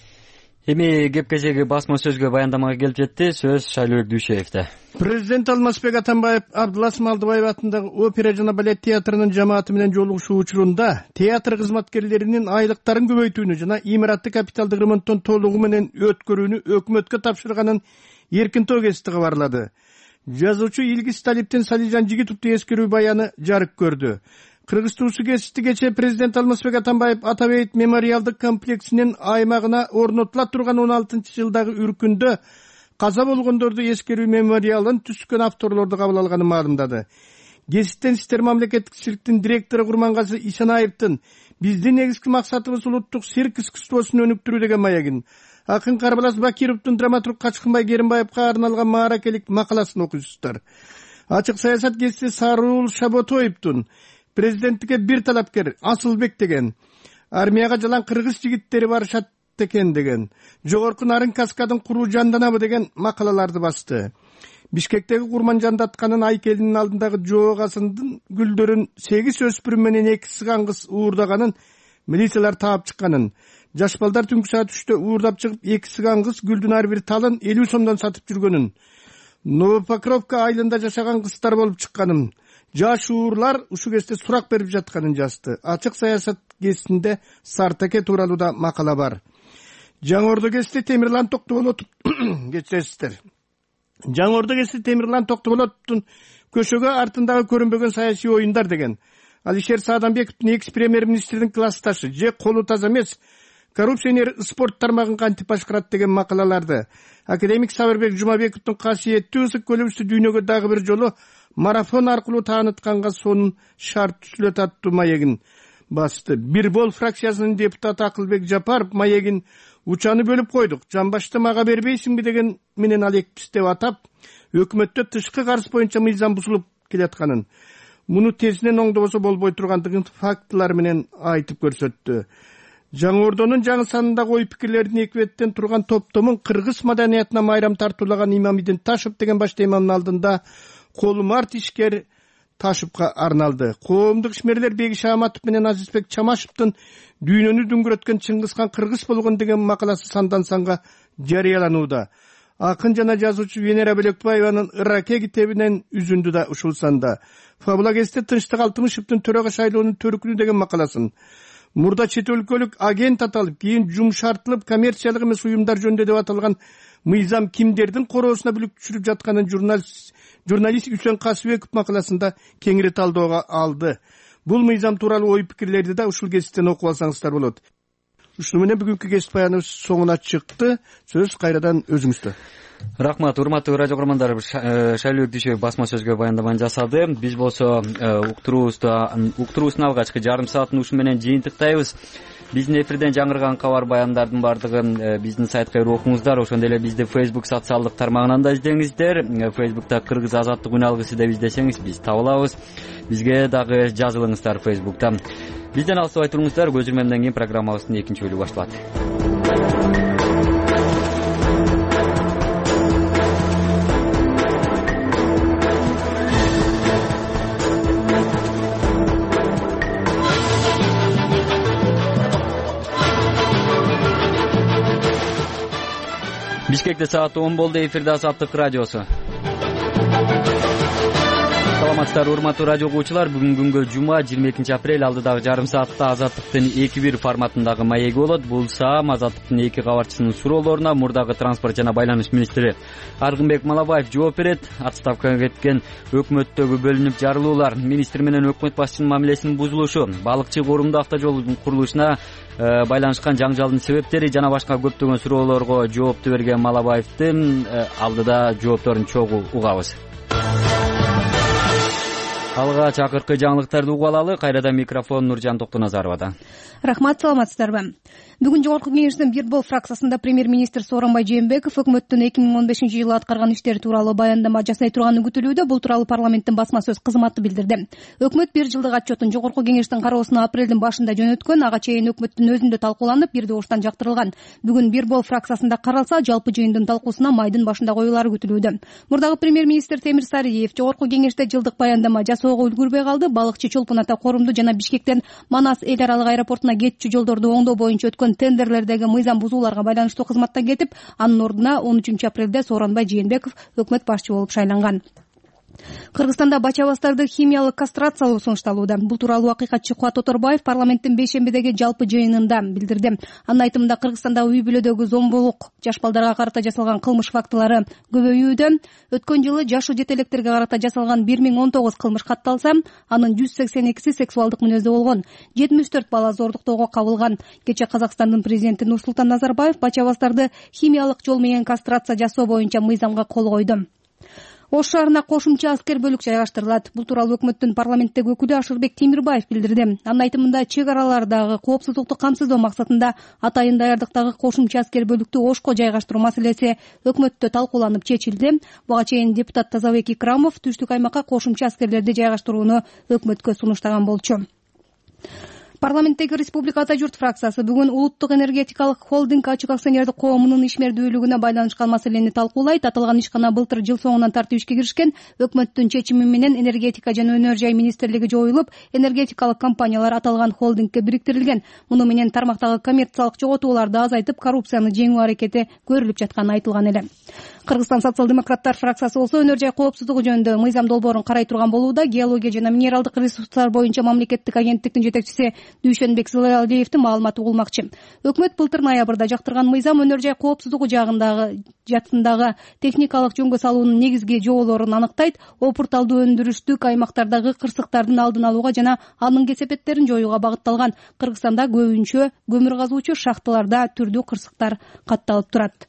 Эми кепкечеги басма сөзгө баяндамага келип жетти. Сөз Шайлообек Дүйшеевде. Президент Алмазбек Атамбаев Абдулас Малдыбаев атындагы опера жана балет театрынын жамааты менен жолугушуу учурунда театр кызматкерлеринин айлыктарын көбөйтүүнү жана имаратты капиталдык ремонттон толугу менен өткөрүүнү өкмөткө тапшырганын эркинтөө гезити кабарлады. Жазуучу Илгиз Талиптин Салижан Жигитовду эскерүү баяны жарык көрдү. Кыргыз туусу гезити кечээ президент Алмазбек Атамбаев Атабейт мемориалдык комплексинин аймагына орнотула турган он алтынчы жылдагы үркүндө каза болгондорду эскерүү мемориалын түзгөн авторлорду кабыл алганын маалымдады. Гезиттен иштер мамлекеттик цирктин директору Курмангазы Исанаевдин биздин негизги максатыбыз улуттук цирк искусствосун өнүктүрүү деген маягин акын Карбалас Бакировдун драматург Качкынбай Керимбаевка арналган мааракелик макаласын окуйсуздар. Ачык саясат гезити Сарул Шаботоевдун президенттикке бир талапкер Асылбек деген, армияга жалаң кыргыз жигиттери барышат экен деген, жогорку нарын каскадын куруу жанданабы деген макалаларды басты. Бишкектеги Курман жандатканын айкелинин алдындагы жоогасынын гүлдөрүн сегиз өспүрүм менен эки сыган кыз уурдаганын милициялар таап чыкканын, жаш балдар түнкү саат үчтө уурдап чыгып эки сыган кыз гүлдүн ар бир талын элүү сомдон сатып жүргөнүн, Новопокровка айылында жашаган кыздар болуп чыкканын, жаш уурлар ушул кезде сурак берип жатканын жазды. Ачык саясат гезитинде Сартаке тууралуу да макала бар. Жаңы Ордо гезити Темирлан Токтоболотов кечиресиздер. Жаңы Ордо гезити Темирлан Токтоболотовдун көшөгө артындагы көрүнбөгөн саясий оюндар деген, Алишер Сааданбековдун экс премьер-министрдин классташы же колу таза эмес коррупционер спорт тармагын кантип башкарат деген макалаларды, академик Сабырбек Жумабековдун касиеттүү ысык көлөбүздү дүйнөгө дагы бир жолу марафон аркылуу таанытканга сонун шарт түзүлөт аттуу маегин басты. Бир бол фракциясынын депутаты Акылбек Жапаров маегин учаны бөлүп койдук, жамбашты мага бербейсиңби деген менен алекпиз деп атап, өкмөттө тышкы карыз боюнча мыйзам бузулуп келатканын, муну тезинен оңдобосо болбой тургандыгын фактылар менен айтып көрсөттү. Жаңы Ордонун жаңы санындагы ой пикирлердин эки беттен турган топтомун кыргыз маданиятына майрам тартуулаган Имамидин Ташев деген башта имамдын алдында колумарт ишкер Ташевка арналды. Коомдук ишмерлер Беги Шааматов менен Азизбек Чамашевдин дүйнөнү дүңгүрөткөн Чыңгызхан кыргыз болгон деген макаласы сандан санга жарыяланууда. Акын жана жазуучу Венера Белекбаеванын Ираке китебинен үзүндү да ушул санда. Фабула гезити Тынчтык Алтымышевдин төрага шайлоонун төрүкүнү деген макаласын, мурда чет өлкөлүк агент аталып, кийин жумшартылып коммерциялык эмес уюмдар жөнүндө деп аталган мыйзам кимдердин короосуна бүлүк түшүрүп жатканын журналист журналист Үсен Касыбеков макаласында кеңири талдоого алды. Бул мыйзам тууралуу ой пикирлерди да ушул гезиттен окуп алсаңыздар болот. ушуну менен бүгүнкү кесип баяныбыз соңуна чыкты. Сөз кайрадан өзүңүздө. Рахмат, урматтуу радио көрөрмандар. Шайлыбек Дүйшөбеков басма сөзгө баяндаманы жасады. Биз болсо уктуруубуздун алгачкы жарым саатын ушу менен жыйынтыктайбыз. Биздин эфирден жаңырган кабар баяндардын баардыгын биздин сайтка кирип окуңуздар. Ошондой эле бизди Facebook социалдык тармагынан да издеңиздер. Facebook'та Кыргыз азаттык үн алгысы деп издесеңиз биз таба алабыз. Бизге дагы жазылыңыздар Facebook'та. Бизден алыстабай туруңуздар. Көзүрмөмдөн кийин программабыздын экинчи бөлүгү башталат. Бишкекте саат он болду. Эфирде Азаттык радиосу. Саламатсыздар, урматтуу радио угуучулар. Бүгүн күнгө жума жыйырма экинчи апрель, алдыдагы жарым саатта Азаттыктын эки бир форматындагы маеги болот. Бул саам Азаттыктын эки кабарчысынын суроолоруна мурдагы транспорт жана байланыш министри Аргынбек Малабаев жооп берет. Отставкага кеткен өкмөттөгү бөлүнүп жарылуулар, министр менен өкмөт башчысынын мамилесинин бузулушу, балыкчы коорумдуу автожолдун курулушуна байланышкан жаңжалдын себептери жана башка көптөгөн суроолорго жоопту берген Малабаевдин алдыда жоопторун чогуу угабыз. Алгач акыркы жаңылыктарды угуп алалы. Кайрадан микрофон Нуржан Токтоназаровада. Рахмат, саламатсыздарбы. Бүгүн жогорку кеңештин бир бол фракциясында премьер-министр Сооронбай Жээнбеков өкмөттүн эки миң он бешинчи жылы аткарган иштери тууралуу баяндама жасай турганы күтүлүүдө. Бул тууралуу парламенттин басма сөз кызматы билдирди. Өкмөт бир жылдык отчетун жогорку кеңештин кароосуна апрелдин башында жөнөткөн. Ага чейин өкмөттүн өзүндө талкууланып, бир добуштан жактырылган. Бүгүн бир бол фракциясында каралса, жалпы жыйындын талкуусуна майдын башында коюлары күтүлүүдө. Мурдагы премьер-министр Темир Сариев жогорку кеңеште жылдык баяндама жасоого үлгүрбөй калды. Балыкчы Чолпон Ата коорумду жана Бишкектен Манас эл аралык аэропортуна кетчү жолдорду оңдоо боюнча өткөн тендерлердеги мыйзам бузууларга байланыштуу кызматтан кетип, анын ордуна он үчүнчү апрелде Сооронбай Жээнбеков өкмөт башчы болуп шайланган. Кыргызстанда бача-бастарды химиялык кастрациялоо сунушталууда. Бул тууралуу акыйкатчы Кубат Оторбаев парламенттин бейшембидеги жалпы жыйынында билдирди. Анын айтымында Кыргызстанда үй бүлөдөгү зомбулук, жаш балдарга карата жасалган кылмыш фактылары көбөйүүдө. Өткөн жылы жашы жете электерге карата жасалган бир миң он тогуз кылмыш катталса, анын жүз сексен экиси сексуалдык мүнөздө болгон. жетимиш төрт бала зордуктоого кабылган. Кечээ Казакстандын президенти Нурсултан Назарбаев бача-бастарды химиялык жол менен кастрация жасоо боюнча мыйзамга кол койду. Ош шаарына кошумча аскер бөлүк жайгаштырылат. Бул тууралуу өкмөттүн парламенттеги өкүлү Ашырбек Темирбаев билдирди. Анын айтымында чек аралардагы коопсуздукту камсыздоо максатында атайын даярдыктагы кошумча аскер бөлүктү Ошко жайгаштыруу маселеси өкмөттө талкууланып чечилди. Буга чейин депутат Тазабек Икрамов түштүк аймакка кошумча аскерлерди жайгаштырууну өкмөткө сунуштаган болчу. Парламенттеги Республика Ата журт фракциясы бүгүн улуттук энергетикалык холдинг ачык акционердик коомунун ишмердүүлүгүнө байланышкан маселени талкуулайт. Аталган ишкана былтыр жыл соңунан тартып ишке киришкен. Өкмөттүн чечими менен энергетика жана өнөр жай министрлиги жоюлуп, энергетикалык компаниялар аталган холдингке бириктирилген. Муну менен тармактагы коммерциялык жоготууларды азайтып, коррупцияны жеңүү аракети көрүлүп жатканы айтылган эле. Кыргызстан социал-демократтар фракциясы болсо өнөр жай коопсуздугу жөнүндө мыйзам долбоорун карай турган болууда. Геология жана минералдык ресурстар боюнча мамлекеттик агенттиктин жетекчиси Дүйшөнбек Зылалиевдин маалыматы угулмакчы. Өкмөт былтыр ноябрда жактырган мыйзам өнөр жай коопсуздугу жагындагы жатындагы техникалык жөнгө салуунун негизги жоболорун аныктайт, опурталдуу өндүрүштүк аймактардагы кырсыктардын алдын алууга жана анын кесепеттерин жоюуга багытталган. Кыргызстанда көбүнчө көмүр казуучу шахталарда түрдүү кырсыктар катталып турат.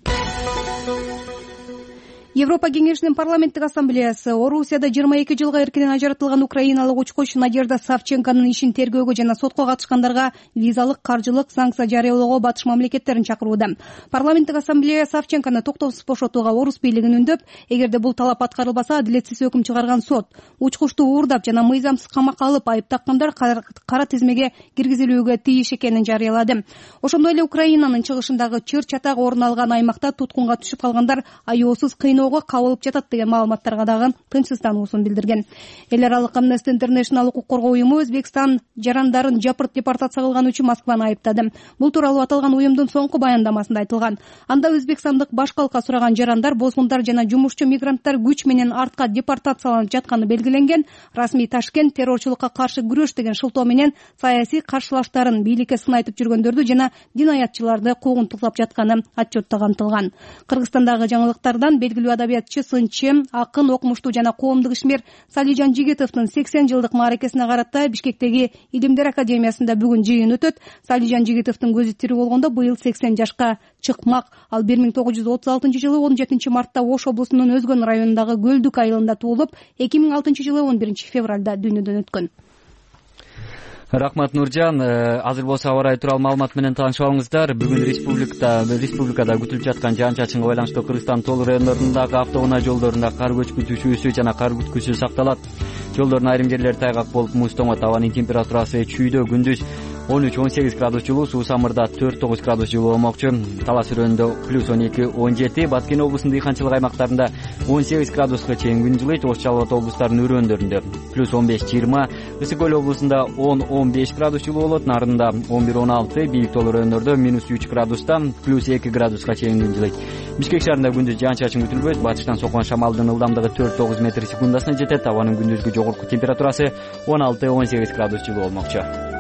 Европа кеңешинин парламенттик ассамблеясы Орусияда жыйырма эки жылга эркинен ажыратылган украиналык учкуч Надежда Савченконун ишин тергөөгө жана сотко катышкандарга визалык, каржылык санкция жарыялоого батыш мамлекеттерин чакырууда. Парламенттик ассамблея Савченкону токтосуз бошотууга орус бийлигин үндөп, эгерде бул талап аткарылбаса, адилетсиз өкүм чыгарган сот, учкучту уурдап жана мыйзамсыз камакка алып айып таккандар кара тизмеге киргизилүүгө тийиш экенин жарыялады. Ошондой эле Украинанын чыгышындагы чыр-чатак орун алган аймакта туткунга түшүп калгандар аяосуз кыйноого кабылып жатат деген маалыматтарга дагы тынчсыздануусун билдирген. Эл аралык Amnesty International укук коргоо уюму Өзбекстан жарандарын жапырт депортация кылган үчүн Москваны айыптады. Бул тууралуу аталган уюмдун соңку баяндамасында айтылган. Анда өзбекстандык баш калка сураган жарандар, босгундар жана жумушчу мигранттар күч менен артка депортацияланып жатканы белгиленген. Расмий Ташкент террорчулукка каршы күрөш деген шылтоо менен саясий каршылаштарын, бийликке сын айтып жүргөндөрдү жана дин аятчыларды куугунтуктап жатканы отчетто камтылган. Кыргызстандагы жаңылыктардан белгилүү белгилүү адабиятчы, сынчы, акын, окумуштуу жана коомдук ишмер Салижан Жигитовдун сексен жылдык мааракесине карата Бишкектеги Илимдер академиясында бүгүн жыйын өтөт. Салижан Жигитовдун көзү тирүү болгондо быйыл сексен жашка чыкмак. Ал бир миң тогуз жүз отуз алтынчы жылы он жетинчи мартта Ош облусунун Өзгөн районундагы Көлдүк айылында туулуп, эки миң алтынчы жылы он биринчи февралда дүйнөдөн өткөн. Рахмат Нуржан. Азыр болсо аба ырайы тууралуу маалымат менен таанышып алыңыздар. Бүгүн республикада республикада күтүлүп жаткан жаан-чачынга байланыштуу Кыргызстандын тоол райондорундагы автоунаа жолдорунда кар көчкү түшүүсү жана кар күткүсү сакталат. Жолдордун айрым жерлери тайгак болуп муз тоңот. Абанын температурасы чүйдө күндүз он үч он сегиз градус жылуу, суу самырда төрт тогуз градус жылуу болмокчу. Талас өрөөнүндө плюс он эки он жети, Батыс Кенээ облусунун дыйканчылык аймактарында он сегиз градуска чейин күн жылыйт. Ош Жалал Абад облустарынын өрөөндөрүндө плюс он беш жыйырма, Ысык көл облусунда он он беш градус жылуу болот. Нарында он бир он алты, бийик тол өрөөнлөрдө минус үч градустан плюс эки градуска чейин күн жылыйт. Бишкек шаарында күндүз жаан-чачын күтүлбөйт. Батыштан соккон шамалдын ылдамдыгы төрт тогуз метр секундасына жетет. Абанын күндүзгү жогорку температурасы он алты он сегиз градус жылуу болмокчу.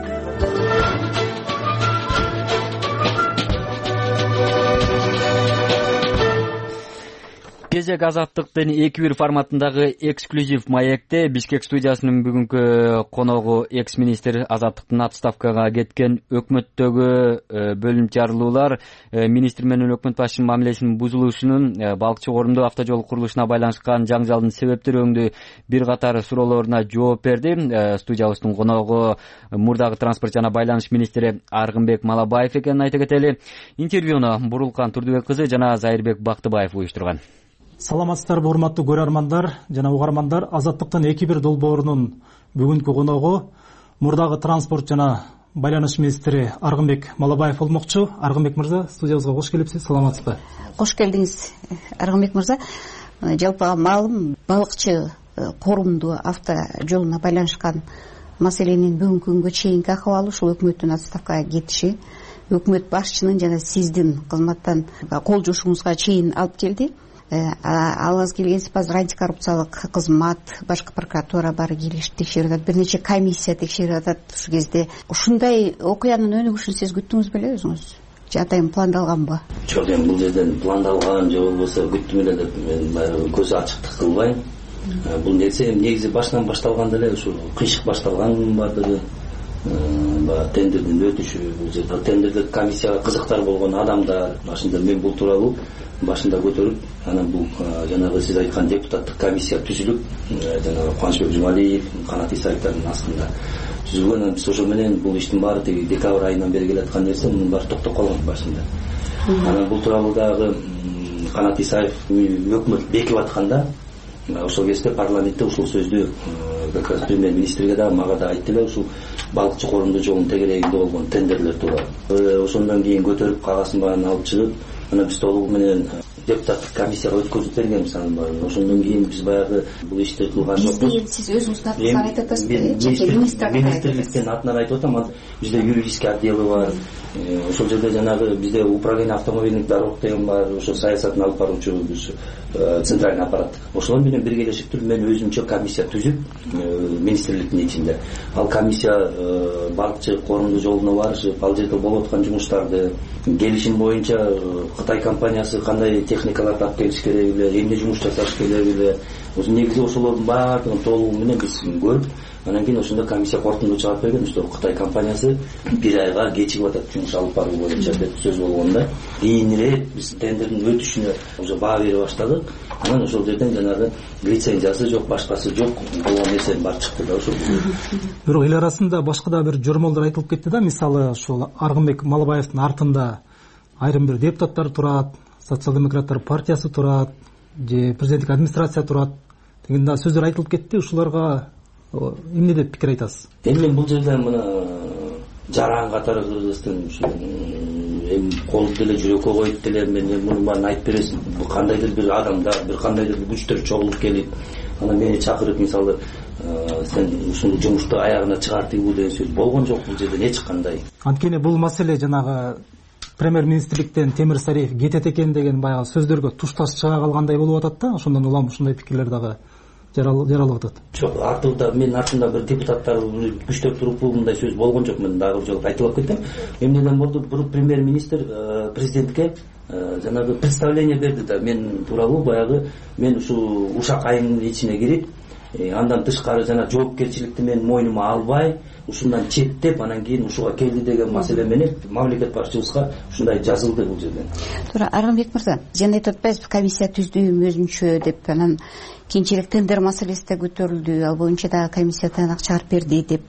Кезек Азаттыктын эки бир форматындагы эксклюзив маекте Бишкек студиясынын бүгүнкү коногу экс-министр Азаттыктын отставкага кеткен өкмөттөгү бөлүм жарылуулар, министр менен өкмөт башчынын мамилесинин бузулушунун, балыкчы корумдуу автожол курулушуна байланышкан жаңжалдын себептери өңдүү бир катар суроолоруна жооп берди. Студиябыздын коногу мурдагы транспорт жана байланыш министри Аргынбек Малабаев экенин айта кетели. Интервьюну Бурулкан Турдубек кызы жана Зайырбек Бактыбаев уюштурган. Саламатсыздарбы, урматтуу көрөрмандар жана угармандар. Азаттыктын эки бир долбоорунун бүгүнкү коногу мурдагы транспорт жана байланыш министри Аргынбек Малабаев болмокчу. Аргынбек мырза, студиябызга кош келипсиз. Саламатсызбы? Кош келдиңиз, Аргынбек мырза. Жалпы маалым, балыкчы корумдуу автожолуна байланышкан маселенин бүгүнкү күнгө чейинки акыбалы ушул өкмөттүн отставкага кетиши, өкмөт башчынын жана сиздин кызматтан кол жуушуңузга чейин алып келди. Алыңыз келгенсиз, азыр антикоррупциялык кызмат, башкы прокуратура баары келишип текшерип атат, бир нече комиссия текшерип атат. Ушул кезде ушундай окуянын өнүгүшүн сиз күттүңүз беле өзүңүз? Же атайын пландалганбы? Жок, эми бул жерден пландалган же болбосо күттүм эле деп мен баягы көз ачыктык кылбайм. Бул нерсе негизи башынан башталган деле, ушул кыйшык башталган баардыгы. Баягы тендердин өтүшү, бул жерде тендердик комиссияга кызыктар болгон адамдар, башында мен бул тууралуу башында көтөрүп, анан бул жанагы сиз айткан депутаттык комиссия түзүлүп, жанагы Кубанычбек Жумалиев, Канат Исаевдин астында түзүлгөн. Биз ошо менен бул иштин баары тиги декабрь айынан бери келаткан нерсе, мунун баары токтоп калган башында. Анан бул тууралуу дагы Канат Исаев өкмөт бекип атканда, ошол кезде парламентте ушул сөздү как раз премьер-министрге да, мага да айтты эле, ушул балыкчы корумдуу жолдун тегерегинде болгон тендерлер тууралуу. Ошондон кийин көтөрүп кагасын баарын алып чыгып, анан биз толугу менен депутаттык комиссияга өткөзүп бергенбиз анын баарын. Ошондон кийин биз баягы бул ишти кылган жокпуз. Бизде эми сиз өзүңүздүн атыңыздан айтып атасызбы? Чеке министрликтин атынан айтып атам. Бизде юридический отделы бар. Ошол жерде жанагы бизде управление автомобильных дорог деген бар, ошо саясатын алып баруучу центральный аппарат. Ошолор менен биргелешип туруп мен өзүмчө комиссия түзүп, министрликтин ичинде. Ал комиссия балыкчы корумдуу жолуна барышып, ал жерде болуп аткан жумуштарды, келишим боюнча Кытай компаниясы кандай техникаларды алып келиш керек эле, эмне жумуш жасаш керек эле, негизи ошолордун баардыгын толугу менен биз көрүп, анан кийин ошондо комиссия корутунду чыгарып берген, что Кытай компаниясы бир айга кечигип атат жумуш алып баруу боюнча деп сөз болгондо, кийинирээк биз тендердин өтүшүнө уже баа бере баштадык. Анан ошол жерден жанагы лицензиясы жок, башкасы жок болгон нерсенин баары чыкты да ошол. Бирок эл арасында башка да бир жормолдор айтылып кетти да, мисалы ушул Аргынбек Малабаевдин артында айрым бир депутаттар турат, социал-демократтар партиясы турат, же президенттик администрация турат деген да сөздөр айтылып кетти. Ушуларга эмне деп пикир айтасыз? Эми мен бул жерден мына жаран катары Кыргыздын эми колду деле жүрөккө коюп деле мен мунун баарын айтып бересиң. Бул кандайдыр бир адамдар, бир кандайдыр бир күчтөр чогулуп келип, анан мени чакырып, мисалы, сен ушул жумушту аягына чыгартып деген сөз болгон жок бул жерден эч кандай. Анткени бул маселе жанагы премьер-министрликтен Темир Сариев кетет экен деген баягы сөздөргө тушташ чыга калгандай болуп атат да, ошондон улам ушундай пикирлер дагы жаралып атат. Жок, артында мен артында бир депутаттар күчтөп туруп мындай сөз болгон жок. Мен дагы бир жолу айтып кетем. Эмнеден болду? Бир премьер-министр президентке жанагы представление берди да мен тууралуу. Баягы мен ушул ушак айылынын ичине кирип, андан тышкары жана жоопкерчиликти мен мойнума албай, ушундан четтеп, анан кийин ушуга келди деген маселе менен мамлекет башчыбызга ушундай жазылды бул жерден. Туура, Аргынбек мырза, жана айтып атпайсызбы, комиссия түздүм өзүнчө деп, анан кийинчерээк тендер маселеси да көтөрүлдү, ал боюнча дагы комиссия тыйнак чыгарып берди деп.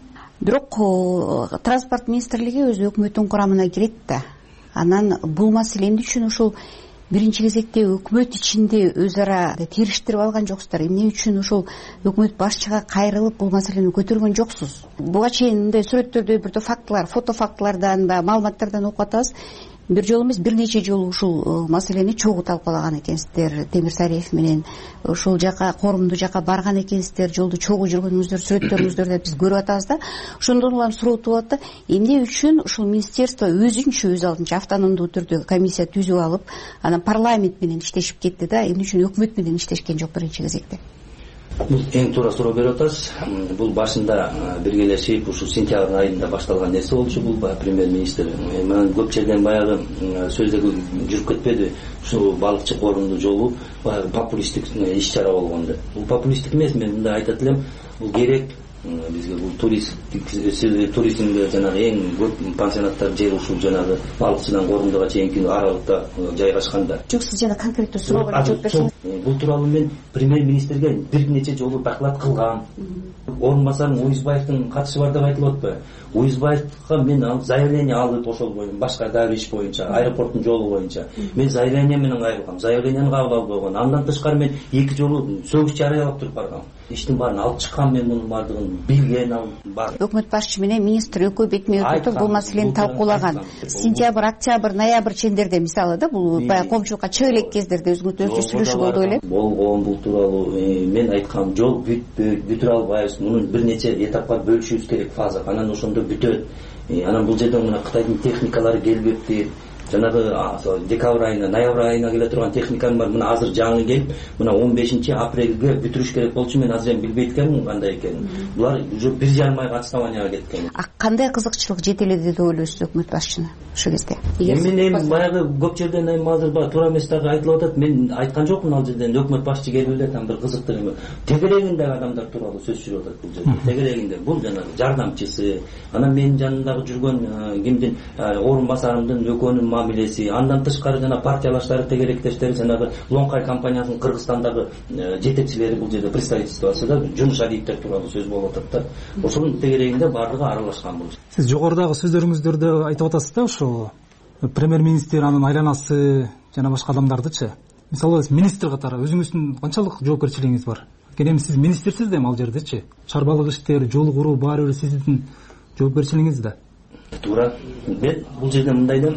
Бирок транспорт министрлиги өз өкмөттүн курамына кирет да. Анан бул маселе эмне үчүн ушул биринчи кезекте өкмөт ичинде өз ара териштирип алган жоксуздар? Эмне үчүн ушул өкмөт башчыга кайрылып бул маселени көтөргөн жоксуз? Буга чейин мындай сүрөттөрдө бирдө фактылар, фото фактылардан ба маалыматтардан окуп атабыз. Бир жолу эмес, бир нече жолу ушул маселени чогуу талкуулаган экенсиздер. Темирсариев менен ушул жака, Корумду жака барган экенсиздер, жолду чогуу жүргөнүңүздөр, сүрөттөрүңүздөрдү биз көрүп атабыз да. Ошондон улам суроо туулат да, эмне үчүн ушул министерство өзүнчө өз алдынча автономдуу түрдө комиссия түзүп алып, анан парламент менен иштешип кетти да, эмне үчүн өкмөт менен иштешкен жок биринчи кезекте? Бул эң туура суроо берип атасыз. Бул башында биргелешип ушул сентябрь айында башталган нерсе болчу. Бул премьер-министр менен көп жерден баягы сөздөгү жүрүп кетпеди. Ушул балыкчы корумду жолу баягы популисттик иш-чара болгонду. Бул популисттик эмес, мен мындай айтат элем, бул керек бизге. Бул туристтик туризмде жанагы эң көп пансионаттар жер ушул жанагы балыкчыдан корумдуга чейинки аралыкта жайгашканда. Жок, сиз жана конкреттүү суроого жооп берсеңиз. Бул тууралуу мен премьер-министрге бир нече жолу доклад кылгам. Орун басарым Уюзбаевдин катышы бар деп айтылып атпайбы? Уюзбаевга мен алып заявление алып ошол боюнча, башка дагы иш боюнча, аэропорттун жолу боюнча мен заявление менен кайрылгам. Заявлениени кабыл алып койгон. Андан тышкары мен эки жолу сөгүш жарыялап туруп баргам. Иштин баарын алып чыккан, мен мунун баардыгын билген ал бар. Өкмөт башчы менен министр экөө бетме өтүп бул маселени талкуулаган. Сентябрь, октябрь, ноябрь чендерде мисалы да, бул баягы коомчулукка чыга элек кездерде өзгөчө сүйлөшүү болду беле? Болгон бул тууралуу мен айткам, жол бүтпөйт, бүтүрө албайбыз. Мунун бир нече этапка бөлүшүбүз керек фаза. Анан ошондо бүтөт. Анан бул жерден мына Кытайдын техникалары келбепти. Жанагы декабрь айына, ноябрь айына келе турган техникам бар. Мына азыр жаңы келип, мына он бешинчи апрелге бүтүрүш керек болчу. Мен азыр эми билбейт экенмин кандай экенин. Булар уже бир жарым айга отставанияга кеткен. А кандай кызыкчылык жетеледи деп ойлойсуз өкмөт башчыны ошол кезде? Мен эми баягы көп жерден эми азыр баягы туура эмес дагы айтылып атат. Мен айткан жокмун ал жерден өкмөт башчы келип эле там бир кызыктыр эме. Тегерегиндеги адамдар тууралуу сөз жүрүп атат бул жерде. Тегерегинде бул жанагы жардамчысы, анан менин жанымдагы жүргөн кимдин орун басарымдын экөөнүн мамилеси, андан тышкары жана партиялаштары, тегеректештери, жанагы Лоңкай компаниясынын Кыргызстандагы жетекчилери бул жерде представительствосунда Жунуш Алиевтер тууралуу сөз болуп атат да. Ошонун тегерегинде баардыгы аралашкан бул. Сиз жогорудагы сөздөрүңүздөрдө айтып атасыз да, ошо премьер-министр, анын айланасы жана башка адамдардычы. Мисалы министр катары өзүңүздүн канчалык жоопкерчилигиңиз бар? Эми сиз министрсиз да эми ал жердечи. Чарбалык иштер, жол куруу баары бир сиздин жоопкерчилигиңиз да. Туура. Мен бул жерде мындай дейм,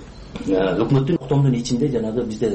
өкмөттүн токтомдун ичинде жанагы бизде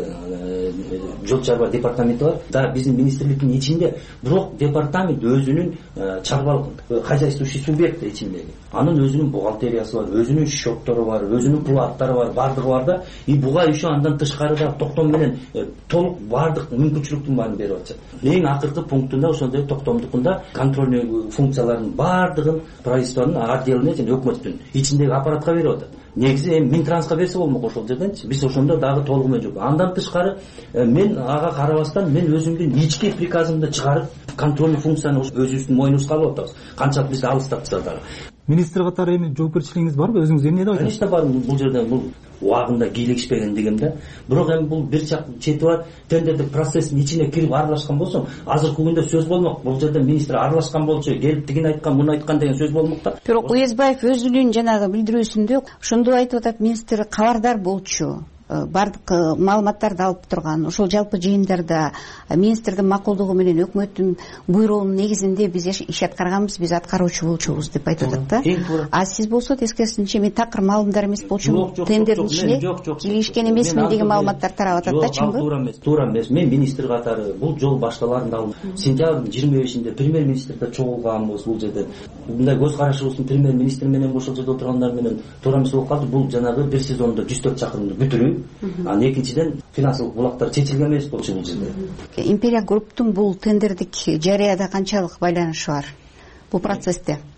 жол чарба департаменти бар. Да, биздин министрликтин ичинде, бирок департамент өзүнүн чарбалык хозяйствующий субъекти ичинде. Анын өзүнүн бухгалтериясы бар, өзүнүн счеттору бар, өзүнүн платтары бар, бардыгы бар да. И буга еще андан тышкары да токтом менен толук бардык мүмкүнчүлүктүн баарын берип атышат. Эң акыркы пунктунда ошондой токтомдукунда контрольный функциялардын бардыгын правительствонун отделине жана өкмөттүн ичиндеги аппаратка берип атат. Негизи эми Минтрансқа берсе болмок ошол жерденчи. Биз ошондо дагы толугу менен жок. Андан тышкары мен ага карабастан мен өзүмдүн ички приказымды чыгарып контрольный функцияны өзүбүздүн мойнубузга алып атабыз. Канчалык биз алыстатса дагы. Министр катары эми жоопкерчилигиңиз барбы? Өзүңүз эмне деп айтасыз? Конечно бар. Бул жерде бул убагында кийлигишпегендигим да. Бирок эми бул бир чак чети бар. Тендердик процесстин ичине кирип аралашкан болсом, азыркы күндө сөз болмок. Бул жерде министр аралашкан болчу, келип тигин айткан, муну айткан деген сөз болмок да. Бирок Уезбаев өзүнүн жанагы билдирүүсүндө ошондо айтып атат, министр кабардар болчу. Бардык маалыматтарды алып турган. Ошол жалпы жыйындарда министрдин макулдугу менен өкмөттүн буйругунун негизинде биз иш аткарганбыз, биз аткаруучу болчубуз деп айтып атат да. А сиз болсо тескерисинче мен такыр маалымдар эмес болчумун, тендердин ичине киришкен эмесмин деген маалыматтар тарап атат да, чынбы? Туура эмес, туура эмес. Мен министр катары бул жол башталарында сентябрдын жыйырма бешинде премьер-министрде чогулганбыз бул жерде. Мындай көз карашыбыздын премьер-министр менен ошол жерде отургандар менен туура эмес болуп калды. Бул жанагы бир сезондо жүз төрт чакырымды бүтүрүү. Анан экинчиден финансылык булактар чечилген эмес болчу бул жерде. Империя Групптун бул тендердик жарыяда канчалык байланышы бар бул процессте?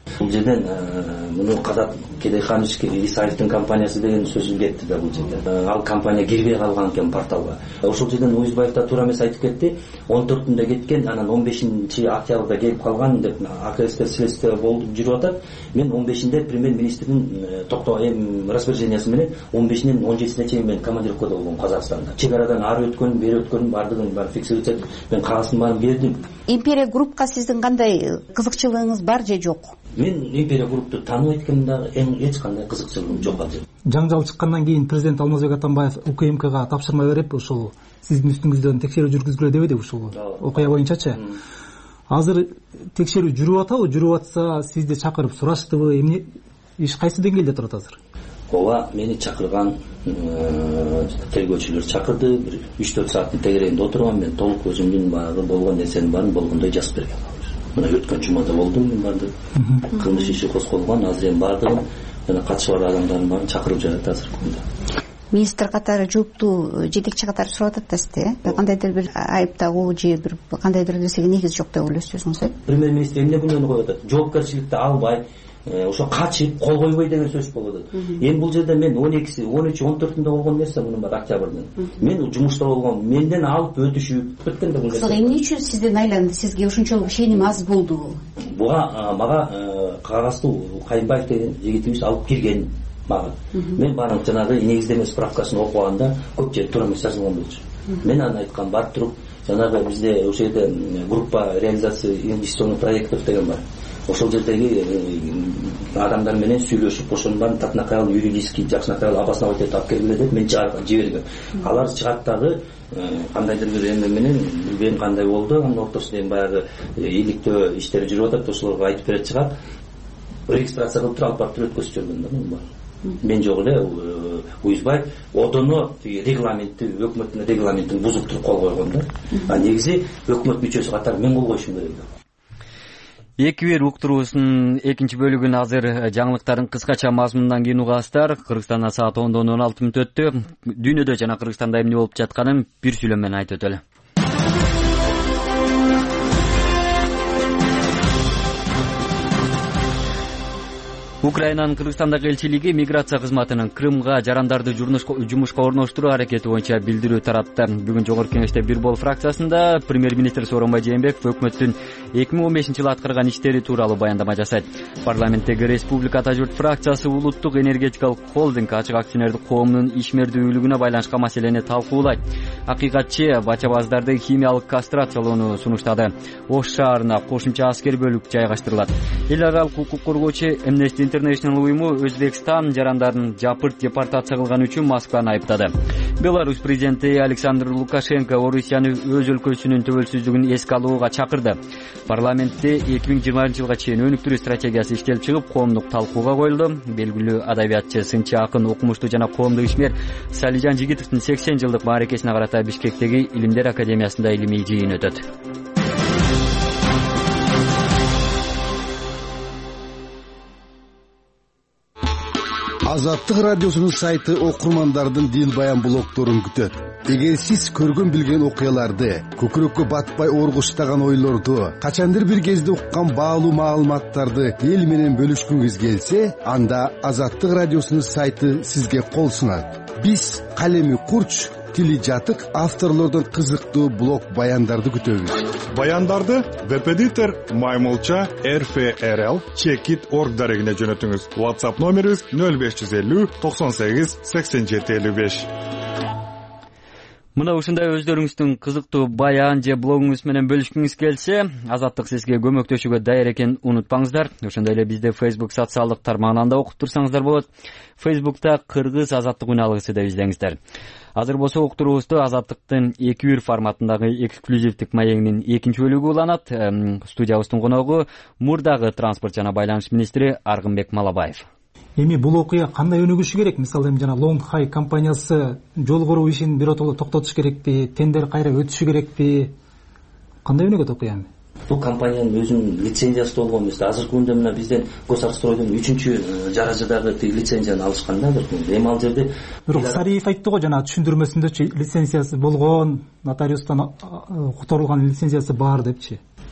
бул жерден муну Казат Кедейханович Исаевдин компаниясы деген сөзү кетти да бул жерде. Ал компания кирбей калган экен порталга. Ошол жерден Уюзбаев да туура эмес айтып кетти. он төртүндө кеткен, анан он бешинчи октябрда келип калган деп АКСтер следствие болуп жүрүп атат. Мен он бешинде премьер-министрдин токтоо эм распоряжениясы менен он бешинен он жетисине чейин мен командировкада болгом Казакстанда. Чегарадан ары өткөн, бери өткөн бардыгын баары фиксировать этип, мен кагаздын баарын бердим. Империя группка сиздин кандай кызыкчылыгыңыз бар же жок? Мен Империя группту тааныбайт экенмин дагы, эч кандай кызыкчылыгым жок азыр. Жаңжал чыккандан кийин президент Алмазбек Атамбаев УКМКга тапшырма берип, ушул сиздин үстүңүздөн текшерүү жүргүзгүлө дебеди ушул окуя боюнчачы. Азыр текшерүү жүрүп атабы? Жүрүп атса, сизди чакырып сураштыбы? Эмне иш кайсы деңгээлде турат азыр? Ооба, мени чакырган тергөөчүлөр чакырды. Бир үч төрт сааттын тегерегинде отурган, мен толук өзүмдүн баягы болгон нерсенин баарын болгондой жазып берген. Мына өткөн жумада болду, мен барды. Кылмыш иши козголгон, азыр эми бардыгын жана катышы бар адамдардын баарын чакырып жатат азыр. Министр катары жооптуу жетекчи катары сурап атат да сизде, кандайдыр бир айыптагуу же бир кандайдыр нерсеге негиз жок деп ойлойсузбуз, э? Премьер-министр эмне күнөөнү коюп атат? Жоопкерчиликти албай, ошо качып, кол койбой деген сөз болуп атат. Эми бул жерде мен он экиси, он үчү, он төртүндө болгон нерсе мунун баары октябрдын. Мен жумушта болгом, менден алып өтүшүп кеткен да бул нерсе. Эмне үчүн сизден айланды? Сизге ошончолук ишеним аз болду? Буга мага кагазды Кайынбаев деген жигитибиз алып кирген. Мага. Мен баарын жанагы негиздеме справкасын окуганда көп жер туура эмес жазылган болчу. Мен аны айткан барып туруп, жанагы бизде ошол жерде группа реализации инвестиционных проектов деген бар. Ошол жердеги адамдар менен сүйлөшүп, ошонун баарын татнакал, юридический жакшынакал абасына өтөп алып келгиле деп мен жиберген. Алар чыгат дагы кандайдыр бир эме менен билбейм кандай болду. Анын ортосунда эми баягы иликтөө иштери жүрүп атат, ошолорго айтып берет чыгат. Регистрация кылып туруп алып барып өткөзүп жүргөн да мен бар. Мен жок эле Уюзбаев одоно регламентти, өкмөттүн регламентин бузуп туруп кол койгон да. А негизи өкмөт мүчөсү катары мен кол коюшум керек. Эки бир уктуруусунун экинчи бөлүгүн азыр жаңылыктардын кыскача мазмунунан кийин угасыздар. Кыргызстанда саат ондон он алты мүнөт өттү. Дүйнөдө жана Кыргызстанда эмне болуп жатканын бир сүйлөм менен айтып өтөлү. Украинанын Кыргызстандагы элчилиги миграция кызматынын Крымга жарандарды жумушка орноштуруу аракети боюнча билдирүү таратты. Бүгүн Жогорку Кеңеште бир бол фракциясында премьер-министр Сооронбай Жээнбеков өкмөттүн эки миң он бешинчи жылы аткарган иштери тууралуу баяндама жасайт. Парламенттеги Республика Ата журт фракциясы улуттук энергетикалык холдинг ачык акционердик коомунун ишмердүүлүгүнө байланышкан маселени талкуулайт. Акыйкатчы бача-баздарды химиялык кастрациялоону сунуштады. Ош шаарына кошумча аскер бөлүк жайгаштырылат. Эл аралык укук коргоочу Amnesty International уюму Өзбекстан жарандарын жапырт депортация кылган үчүн Москваны айыптады. Беларусь президенти Александр Лукашенко Орусияны өз өлкөсүнүн төбөлсүздүгүн эске алууга чакырды. Парламентте эки миң жыйырманчы жылга чейин өнүктүрүү стратегиясы иштелип чыгып, коомдук талкууга коюлду. Белгилүү адабиятчы, сынчы акын, окумуштуу жана коомдук ишмер Салижан Жигитовдун сексен жылдык мааракесине карата Бишкектеги Илимдер академиясында илимий жыйын өтөт. Азаттык радиосунун сайты окурмандардын дил баян блогдорун күтөт. Эгер сиз көргөн билген окуяларды, көкүрөккө батпай оргуштаган ойлорду, качандыр бир кезде уккан баалуу маалыматтарды эл менен бөлүшкүңүз келсе, анда Азаттык радиосунун сайты сизге кол сунат. Биз калеми курч, тили жатык авторлордон кызыктуу блог баяндарды күтөбүз. Баяндарды веб-эдитор Маймылча эр эф эр эл чекит точка орг дарегине жөнөтүңүз. WhatsApp номерибиз нөл беш жүз элүү токсон сегиз сексен жети элүү беш. Мына ушундай өздөрүңүздүн кызыктуу баян же блогуңуз менен бөлүшкүңүз келсе, Азаттык сизге көмөктөшүүгө даяр экенин унутпаңыздар. Ошондой эле бизде Facebook социалдык тармагынан да окуп турсаңыздар болот. Facebook'та Кыргыз Азаттык үналыгысы деп издеңиздер. Азыр болсо уктуруубузду Азаттыктын эки бир форматындагы эксклюзивдик маегинин экинчи бөлүгү уланат. Студиябыздын коногу мурдагы транспорт жана байланыш министри Аргынбек Малабаев. Эми бул окуя кандай өнүгүшү керек? Мисалы эми жана Long High компаниясы жол куруу ишин биротоло токтотуш керекпи? Тендер кайра өтүшү керекпи? Кандай өнүгөт окуя эми? Бул компаниянын өзүнүн лицензиясы болгон эмес. Азыркы күндө мына бизден Госарстройдун үчүнчү жаражыдагы тиги лицензияны алышкан да. Эми ал жерде бирок Сариев айтты го жана түшүндүрмөсүндө лицензиясы болгон, нотариустан которулган лицензиясы бар депчи.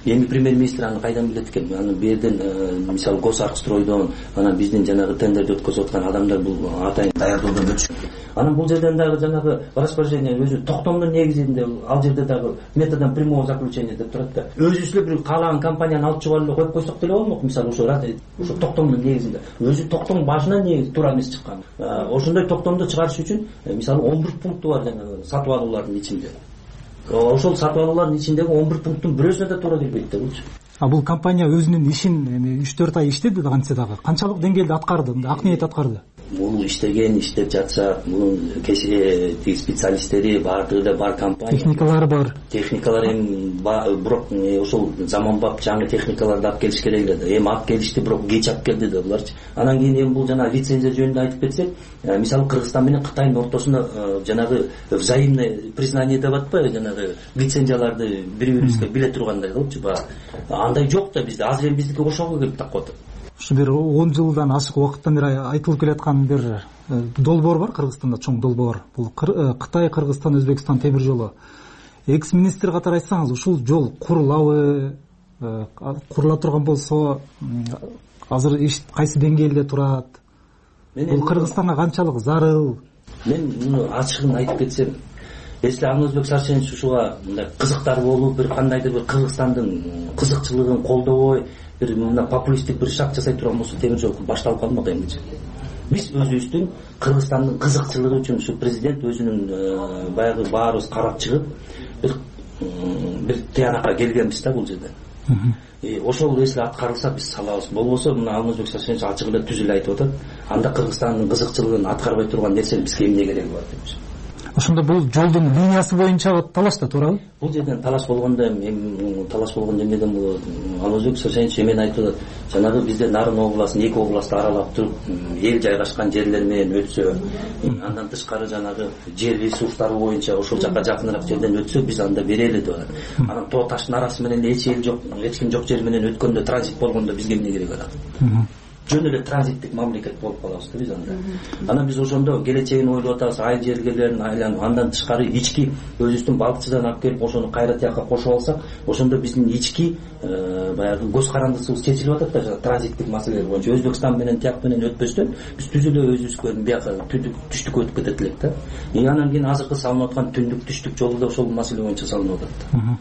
эми премьер министр аны кайдан билет экен? Аны бул жерден мисалы госаркстройдон анан биздин жанагы тендерди өткөзүп аткан адамдар бул атайын даярдоодон өтүшүп, анан бул жерден дагы жанагы распоряжение өзү токтомдун негизинде ал жерде дагы методом прямого заключения деп турат да. Өзүбүз эле бир каалаган компанияны алып чыгып эле коюп койсок деле болмок. Мисалы ошо ошо токтомдун негизинде өзү токтом башынан негизи туура эмес чыккан. Ошондой токтомду чыгарыш үчүн мисалы он бир пункту бар жанагы сатып алуулардын ичинде. Ошол сатып алуулардын ичиндеги он бир пункттун бирөөсүнө да туура келбейт да болчу. А бул компания өзүнүн ишин эми үч төрт ай иштеди да, кантсе дагы канчалык деңгээлде аткарды, ак ниет аткарды? Бул иштеген, иштеп жатса, бул кеше специалисттери баардыгы да бар, компания техникалары бар. Техникалар эми бирок ошол заманбап жаңы техникаларды алып келиш керек эле да. Эми алып келишти, бирок кеч алып келди да буларчы. Анан кийин эми бул жана лицензия жөнүндө айтып кетсек, мисалы Кыргызстан менен Кытайдын ортосунда жанагы взаимное признание деп атпайбы, жанагы лицензияларды бири-бирибизге биле тургандай болчу. Андай жок да бизде. Азыр эми биздики ошого келип такып атат. Ушу бир он жылдан ашык убакыттан бери айтылып келаткан бир долбоор бар Кыргызстанда, чоң долбоор. Бул Кытай, Кыргызстан, Өзбекстан темир жолу. Экс министр катары айтсаңыз, ушул жол курулабы, курула турган болсо, азыр иш кайсы деңгээлде турат? Бул Кыргызстанга канчалык зарыл? Мен муну ачыгын айтып кетсем, если Алмазбек Сарсенович ушуга мындай кызыктар болуп, бир кандайдыр бир Кыргызстандын кызыкчылыгын колдобой, бир мына популисттик бир шаг жасай турган болсо, темир жол башталып калмак эмнечи. Биз өзүбүздүн Кыргызстандын кызыкчылыгы үчүн ушу президент өзүнүн баягы баарыбыз карап чыгып бир бир тыянакка келгенбиз да бул жерде. Ошол если аткарылса биз салабыз. Болбосо мына Алмазбек Сарсенович ачык эле түз эле айтып атат. Анда Кыргызстандын кызыкчылыгын аткарбай турган нерсе бизге эмне кереги бар деп. Ошондо бул жолдун линиясы боюнча талаш да туурабы? Бул жерден талаш болгондо эми талаш болгондо эмнеден болот? Алмазбек Сарсенович эмен айтып атат. Жанагы бизде Нарын областын эки областты аралап туруп, эл жайгашкан жерлер менен өтсө, андан тышкары жанагы жер ресурстары боюнча ошол жака жакыныраак жерден өтсө, биз анда берели деп атат. Анан тоо таштын арасы менен эч эл жок, эч ким жок жер менен өткөндө, транзит болгондо бизге эмне кереги бар? Жөн эле транзиттик мамлекет болуп калабыз да биз анда. Анан биз ошондо келечегин ойлоп атабыз, айыл жерлерин айланып, андан тышкары ички өзүбүздүн балыкчыдан алып келип ошону кайра тияка кошуп алсак, ошондо биздин ички баягы көз карандысыбыз чечилип атат да, транзиттик маселелер боюнча. Өзбекстан менен тияк менен өтпөстөн биз түз эле өзүбүзгө бияка түндүк түштүккө өтүп кетет элек да. И анан кийин азыркы салынып аткан түндүк түштүк жолу да ошол маселе боюнча салынып атат.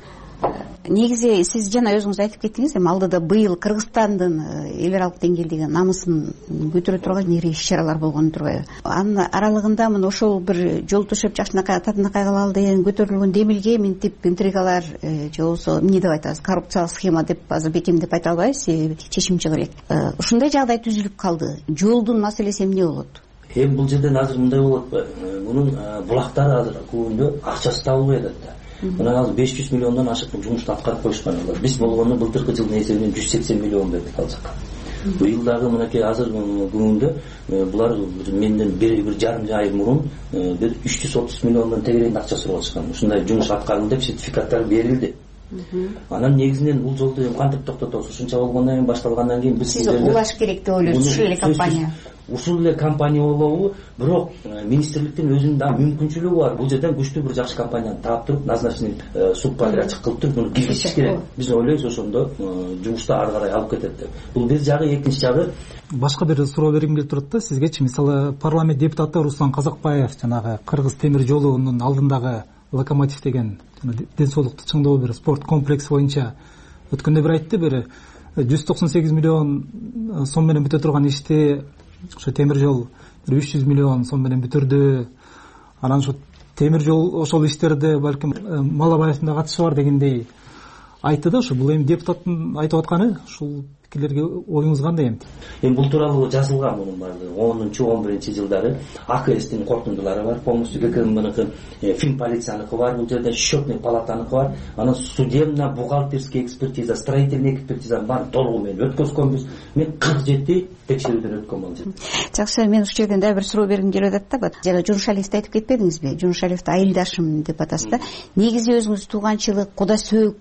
Негизи сиз жана өзүңүз айтып кеттиңиз, эми алдыда быйыл Кыргызстандын эл аралык деңгээлдеги намысын көтөрө турган ири иш-чаралар болгону турбайбы? Анын аралыгында мына ошол бир жол төшөп жакшынакай татынакай кылалы деген көтөрүлгөн демилге, минтип интригалар же болбосо эмне деп айтабыз, коррупциялык схема деп азыр бетим деп айта албайбыз, себеби чечим чыгып элек. Ушундай жагдай түзүлүп калды. Жолдун маселеси эмне болот? Эми бул жерден азыр мындай болот го. Мунун булактары азыр көбүндө акчасы табылбай атат да. Мына азыр беш жүз миллиондон ашык жумушту аткарып коюшкан алар. Биз болгону былтыркы жылдын эсебинен жүз сексен миллион бердик ал жака. Быйыл дагы мынакей азыр күндө булар менден бир бир жарым ай мурун бир үч жүз отуз миллиондон тегерегинде акча сурап чыккан. Ушундай жумуш аткарылды деп сертификаттар берилди. Анан негизинен бул жолду кантип токтотобуз? Ушунча болгондон кийин башталгандан кийин биз сиз улаш керек деп ойлойсуз, ушул эле компания. Ушул эле компания болобу, бирок министрликтин өзүнүн да мүмкүнчүлүгү бар. Бул жерден күчтүү бир жакшы компанияны таап туруп, назначенный субподрядчик кылып туруп, муну киргизиш керек. Биз ойлойбуз ошондо жумушту ары карай алып кетет деп. Бул бир жагы, экинчи жагы башка бир суроо бергим келип турат да сизгечи. Мисалы парламент депутаты Руслан Казакбаев жанагы Кыргыз темир жолунун алдындагы Локомотив деген ден соолукту чыңдоо бир спорт комплекси боюнча өткөндө бир айтты, бир жүз токсон сегиз миллион сом менен бүтө турган ишти ошо темир жол бир үч жүз миллион сом менен бүтүрдү. Анан ошо темир жол ошол иштерде балким Малабаевдин да катышы бар дегендей айтты да. Ошо бул эми депутаттын айтып атканы, ушул пикирлерге оюңуз кандай эми? Эми бул тууралуу жазылган мунун баардыгы. онунчу он биринчи жылдары А К Стин корутундулары бар, полностью ГКМныкы, Фин полицияныкы бар, бул жерде счетный палатаныкы бар, анан судебно бухгалтерский экспертиза, строительный экспертиза бар, толугу менен өткөзгөнбүз. Мен кырк жети текшерүүдөн өткөн болчу. Жакшы, мен ушул жерден дагы бир суроо бергим келип атат да. Жана Жунушалиевди айтып кетпедиңизби? Жунушалиевди айылдашым деп атасыз да. Негизи өзүңүз тууганчылык, куда сөөк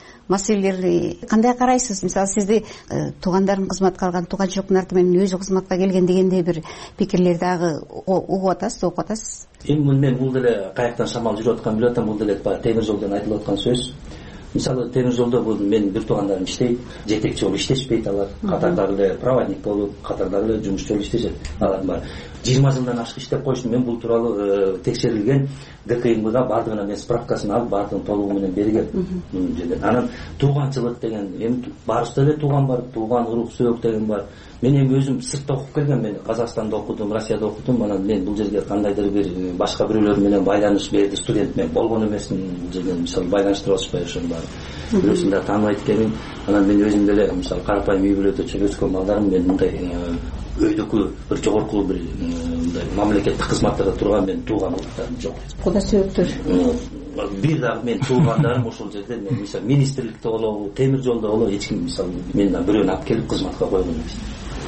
маселелери кандай карайсыз? Мисалы сизди туугандарын кызматка алган, тууганчылыктын арты менен өзү кызматка келген дегендей бир пикирлер дагы угуп атасыз, окуп атасыз. Эми мен бул деле каяктан шамал жүрүп атканын билип атам, бул деле темир жолдон айтылып аткан сөз. мисалы темир жолдо бул менин бир туугандарым иштейт, жетекчи болуп иштешпейт алар, катардагы эле проводник болуп, катардагы эле жумушчу болуп иштешет. Алардын баары жыйырма жылдан ашык иштеп коюштум. Мен бул тууралуу текшерилген ГКМга бардыгына мен справкасын алып, бардыгын толугу менен бергем. Мунун жерден анан тууганчылык деген эми баарыбызда эле тууган бар, тууган урук сөөк деген бар. Мен эми өзүм сыртта окуп келгем, мен Казакстанда окудум, Россияда окудум. Анан мен бул жерге кандайдыр бир башка бирөөлөр менен байланыш берди, студент мен болгон эмесмин. Бул жерден мисалы байланыштырып алышпай ошонун баары. Бирөөсүн да тааныбайт экенмин. Анан мен өзүм деле мисалы карапайым үй бүлөдө чөп өскөн балдарым, мен мындай өйдөгү бир жогорку бир мындай мамлекеттик кызматтарда турган мен тууган уруктарым жок. Куда сөөктөр? Бир дагы мен туугандарым ошол жерде, мен мисалы министрликте болобу, темир жолдо болобу, эч ким мисалы менден бирөөнү алып келип кызматка койгон эмес.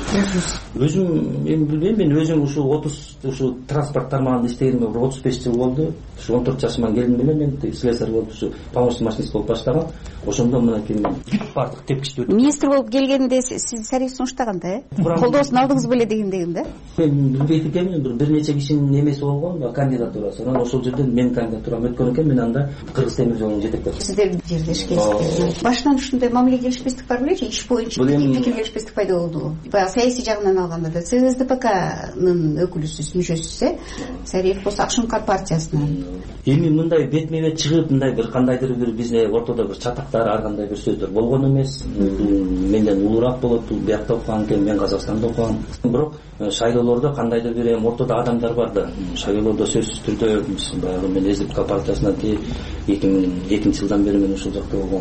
Өзүм эми билбейм, мен өзүм ушу отуз ушу транспорт тармагында иштегениме бир отуз беш жыл болду. Ушу он төрт жашыман келдим эле мен слесарь болуп, ушу помощник машинист болуп баштагам. Ошондо мынакей мен бардык тепкичти өтүп. Министр болуп келгенде сиз Сариев сунуштаганда, э? Колдоосун алдыңыз беле дегендегим да? Мен билбейт экенмин, бир бир нече кишинин эмеси болгон, кандидатурасы. Анан ошол жерден менин кандидатурам өткөн экен, мен анда Кыргыз темир жолунун жетектеп. Сиздер жерлешкенсиздер. Башынан ушундай мамиле келишпестик бар белечи? Иш боюнча пикир келишпестик пайда болду. Баягы саясий жагынан алганда да сиз СДПКнын өкүлүсүз, мүчөсүз, э? Сариев болсо Ак Шуңкар партиясынын. Эми мындай бетме бет чыгып, мындай бир кандайдыр бир бизде ортодо бир чатактар, ар кандай бир сөздөр болгон эмес. Менден улураак болот, бул биякта окуган экен, мен Казакстанда окугам. Бирок шайлоолордо кандайдыр бир эми ортодо адамдар бар да. Шайлоолордо сөзсүз түрдө баягы мен СДПК партиясына эки миң экинчи жылдан бери мен ушул жакта болгом.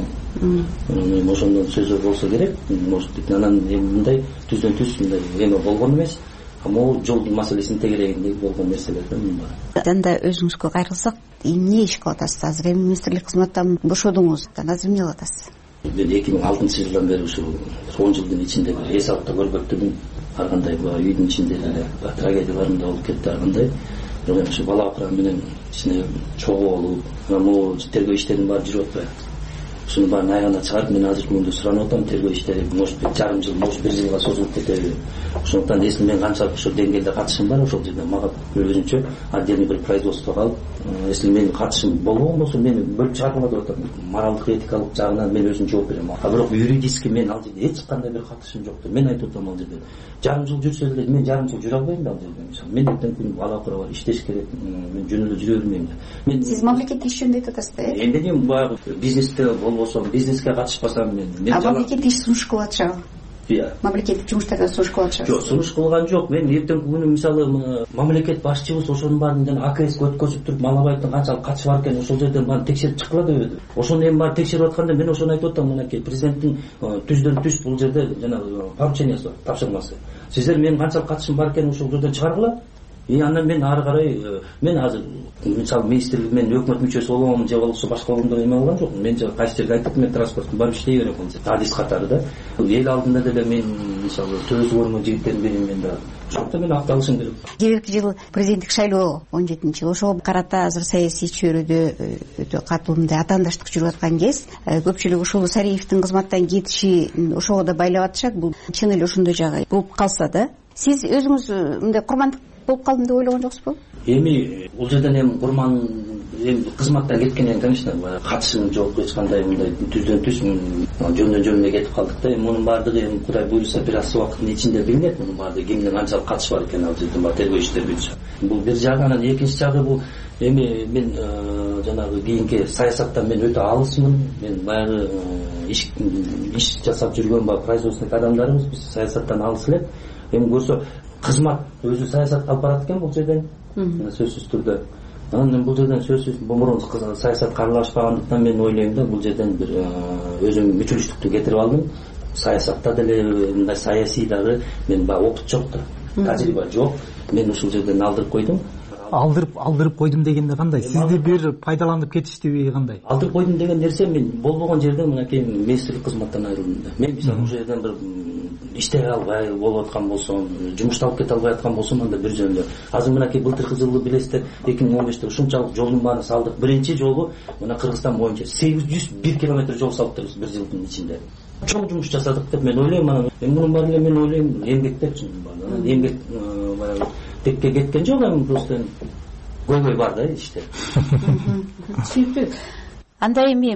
Эми ошондон сөздөр болсо керек. Может, анан эми мындай түздөн түз мындай эме болгон эмес. Могул жолдун маселесин тегерегиндеги болгон нерселерден бар. Анда өзүңүзгө кайрылсак, эмне иш кылып атасыз? Азыр эми министрлик кызматтан бошодуңуз, азыр эмне кылып атасыз? Мен эки миң алтынчы жылдан бери ушул он жылдын ичинде эс алып да көрбөктүмүн. Ар кандай үйдүн ичинде эле трагедияларым да болуп кетти, ар кандай. Бирок эми ушу бала акырам менен ичине чогуу болуп, могу тергөө иштеринин баары жүрүп атпайбы? Ушунун баарын айгана чыгарып, мен азыркы күндө суранып атам, тергөө иштери может жарым жыл, может бир жылга созулуп кетеби. Ошондуктан если мен канчалык ошол деңгээлде катышым бар, ошол жерде мага өзүнчө отдельный бир производство калып, если менин катышым болгон болсо мени бөлүп чыгаргыла деп атам. Моралдык, этикалык жагынан мен өзүм жооп берем. А бирок юридически мен ал жерде эч кандай бир катышым жок. Мен айтып атам ал жерде. Жарым жыл жүрсө деле мен жарым жыл жүрө албайм да ал жерде. Мисалы мен эртең күнү бала кура бар, иштеш керек. Мен жөн эле жүрө бермейм да. Мен сиз мамлекеттик иш жөнүндө айтып атасыз да, э? Эмне дейм, баягы бизнесте болбосом, бизнеске катышпасам мен. А мамлекеттик иш сунуш кылып атышабы? Мамлекеттик жумуштардан сунуш кылып атышабы? Жок, сунуш кылган жок. Мен эртеңки күнү мисалы мамлекет башчыбыз ошонун баарын жана АКСке өткөзүп туруп, Малабаевдин канчалык катышы бар экен, ошол жерден баарын текшерип чыккыла дебеди. Ошону эми баары текшерип атканда мен ошону айтып атам, мынакей президенттин түздөн түз бул жерде жана поручениясы бар, тапшырмасы. Сиздер менин канчалык катышым бар экенин ошол жерден чыгаргыла. И андан мен ары карай мен азыр мисалы министрлик мен өкмөт мүчөсү болом же болбосо башка болгондо эме болгон жокмун. Мен же кайсы жерде айттым, мен транспортун барып иштей берем. Адис катары да. Эл алдында деле мен мисалы төзү көрмө жигиттердин бирин мен да. Ошондо мен акталышым керек. Келерки жылы президенттик шайлоо он жетинчи жыл. Ошого карата азыр саясий чөйрөдө өтө катуу мындай атаандаштык жүрүп аткан кез. Көпчүлүк ушул Сариевдин кызматтан кетиши ошого да байлап атышат. Бул чын эле ошондой жагы болуп калса да, сиз өзүңүз мындай курмандык болуп калдым деп ойлогон жоксузбу? Эми бул жерден эми курман эми кызматтан кеткенден конечно катышым жок, эч кандай мындай түздөн түз жөндөн жөнүнө кетип калдык да. Эми мунун баардыгы эми Кудай буйруса бир аз убакыттын ичинде билинет. Мунун баардыгы кимдин канчалык катышы бар экен ал жерде бар тергөө иштери боюнча. Бул бир жагы. Анан экинчи жагы бул эми мен жанагы кийинки саясаттан мен өтө алысмын. Мен баягы иш иш жасап жүргөн баягы производственный адамдарыбыз, биз саясаттан алыс элек. Эми көрсө кызмат өзү саясатка алып барат экен бул жерден, сөзсүз түрдө. Анан бул жерден сөзсүз мурун саясатка аралашпагандыктан мен ойлойм да, бул жерден бир өзүм мүчүлүштүктү кетирип алдым. Саясатта деле мындай саясий дагы мен баягы опыт жок да, тажрыйба жок. Мен ушул жерден алдырып койдум. Алдырып алдырып койдум дегенде кандай? Сизди бир пайдаланып кетиштиби кандай? Алдырып койдум деген нерсе мен болбогон жерде мынакей министрлик кызматтан айрылдым да. Мен мисалы ушул жерден бир иштей албай болуп аткан болсом, жумушталып кете албай аткан болсом, анда бир жөнүндө. Азыр мынакей былтыркы жылы билесиздер, эки миң он беште ушунчалык жолдун баарын салдык. Биринчи жолу мына Кыргызстан боюнча сегиз жүз бир километр жол салыптырбыз бир жылдын ичинде. Чоң жумуш жасадык деп мен ойлойм. Анан мунун баары эле мен ойлойм эмгектеп чын. Анан эмгек баягы текке кеткен жок, эми просто көйгөй бар да иште. Түшүнүктүү. Анда эми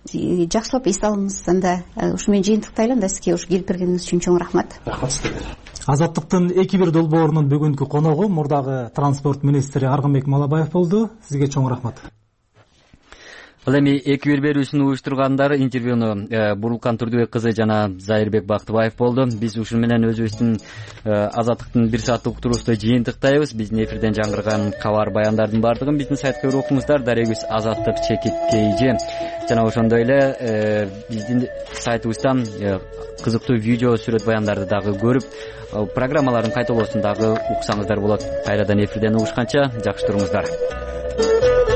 жакшылап эс алыңыз. Анда ушу менен жыйынтыктайлы. Анда сизге ушу келип бергениңиз үчүн чоң рахмат. Рахмат сизге. Азаттыктын эки бир долбоорунун бүгүнкү коногу мурдагы транспорт министри Аргынбек Малабаев болду. Сизге чоң рахмат. Ал эми эки бир берүүсүн уюштургандар интервьюну Бурулкан Турдубек кызы жана Зайырбек Бактыбаев болду. Биз ушун менен өзүбүздүн Азаттыктын бир сааттык уктуруусу жыйынтыктайбыз. Биздин эфирден жаңырган кабар баяндардын баардыгын биздин сайтка кирип окуңуздар. Дарегүз Азаттык чекит кейжи жана ошондой эле биздин сайтыбыздан кызыктуу видео сүрөт баяндарды дагы көрүп программалардын кайталоосун дагы уксаңыздар болот. Кайрадан эфирден угушканча жакшы туруңуздар.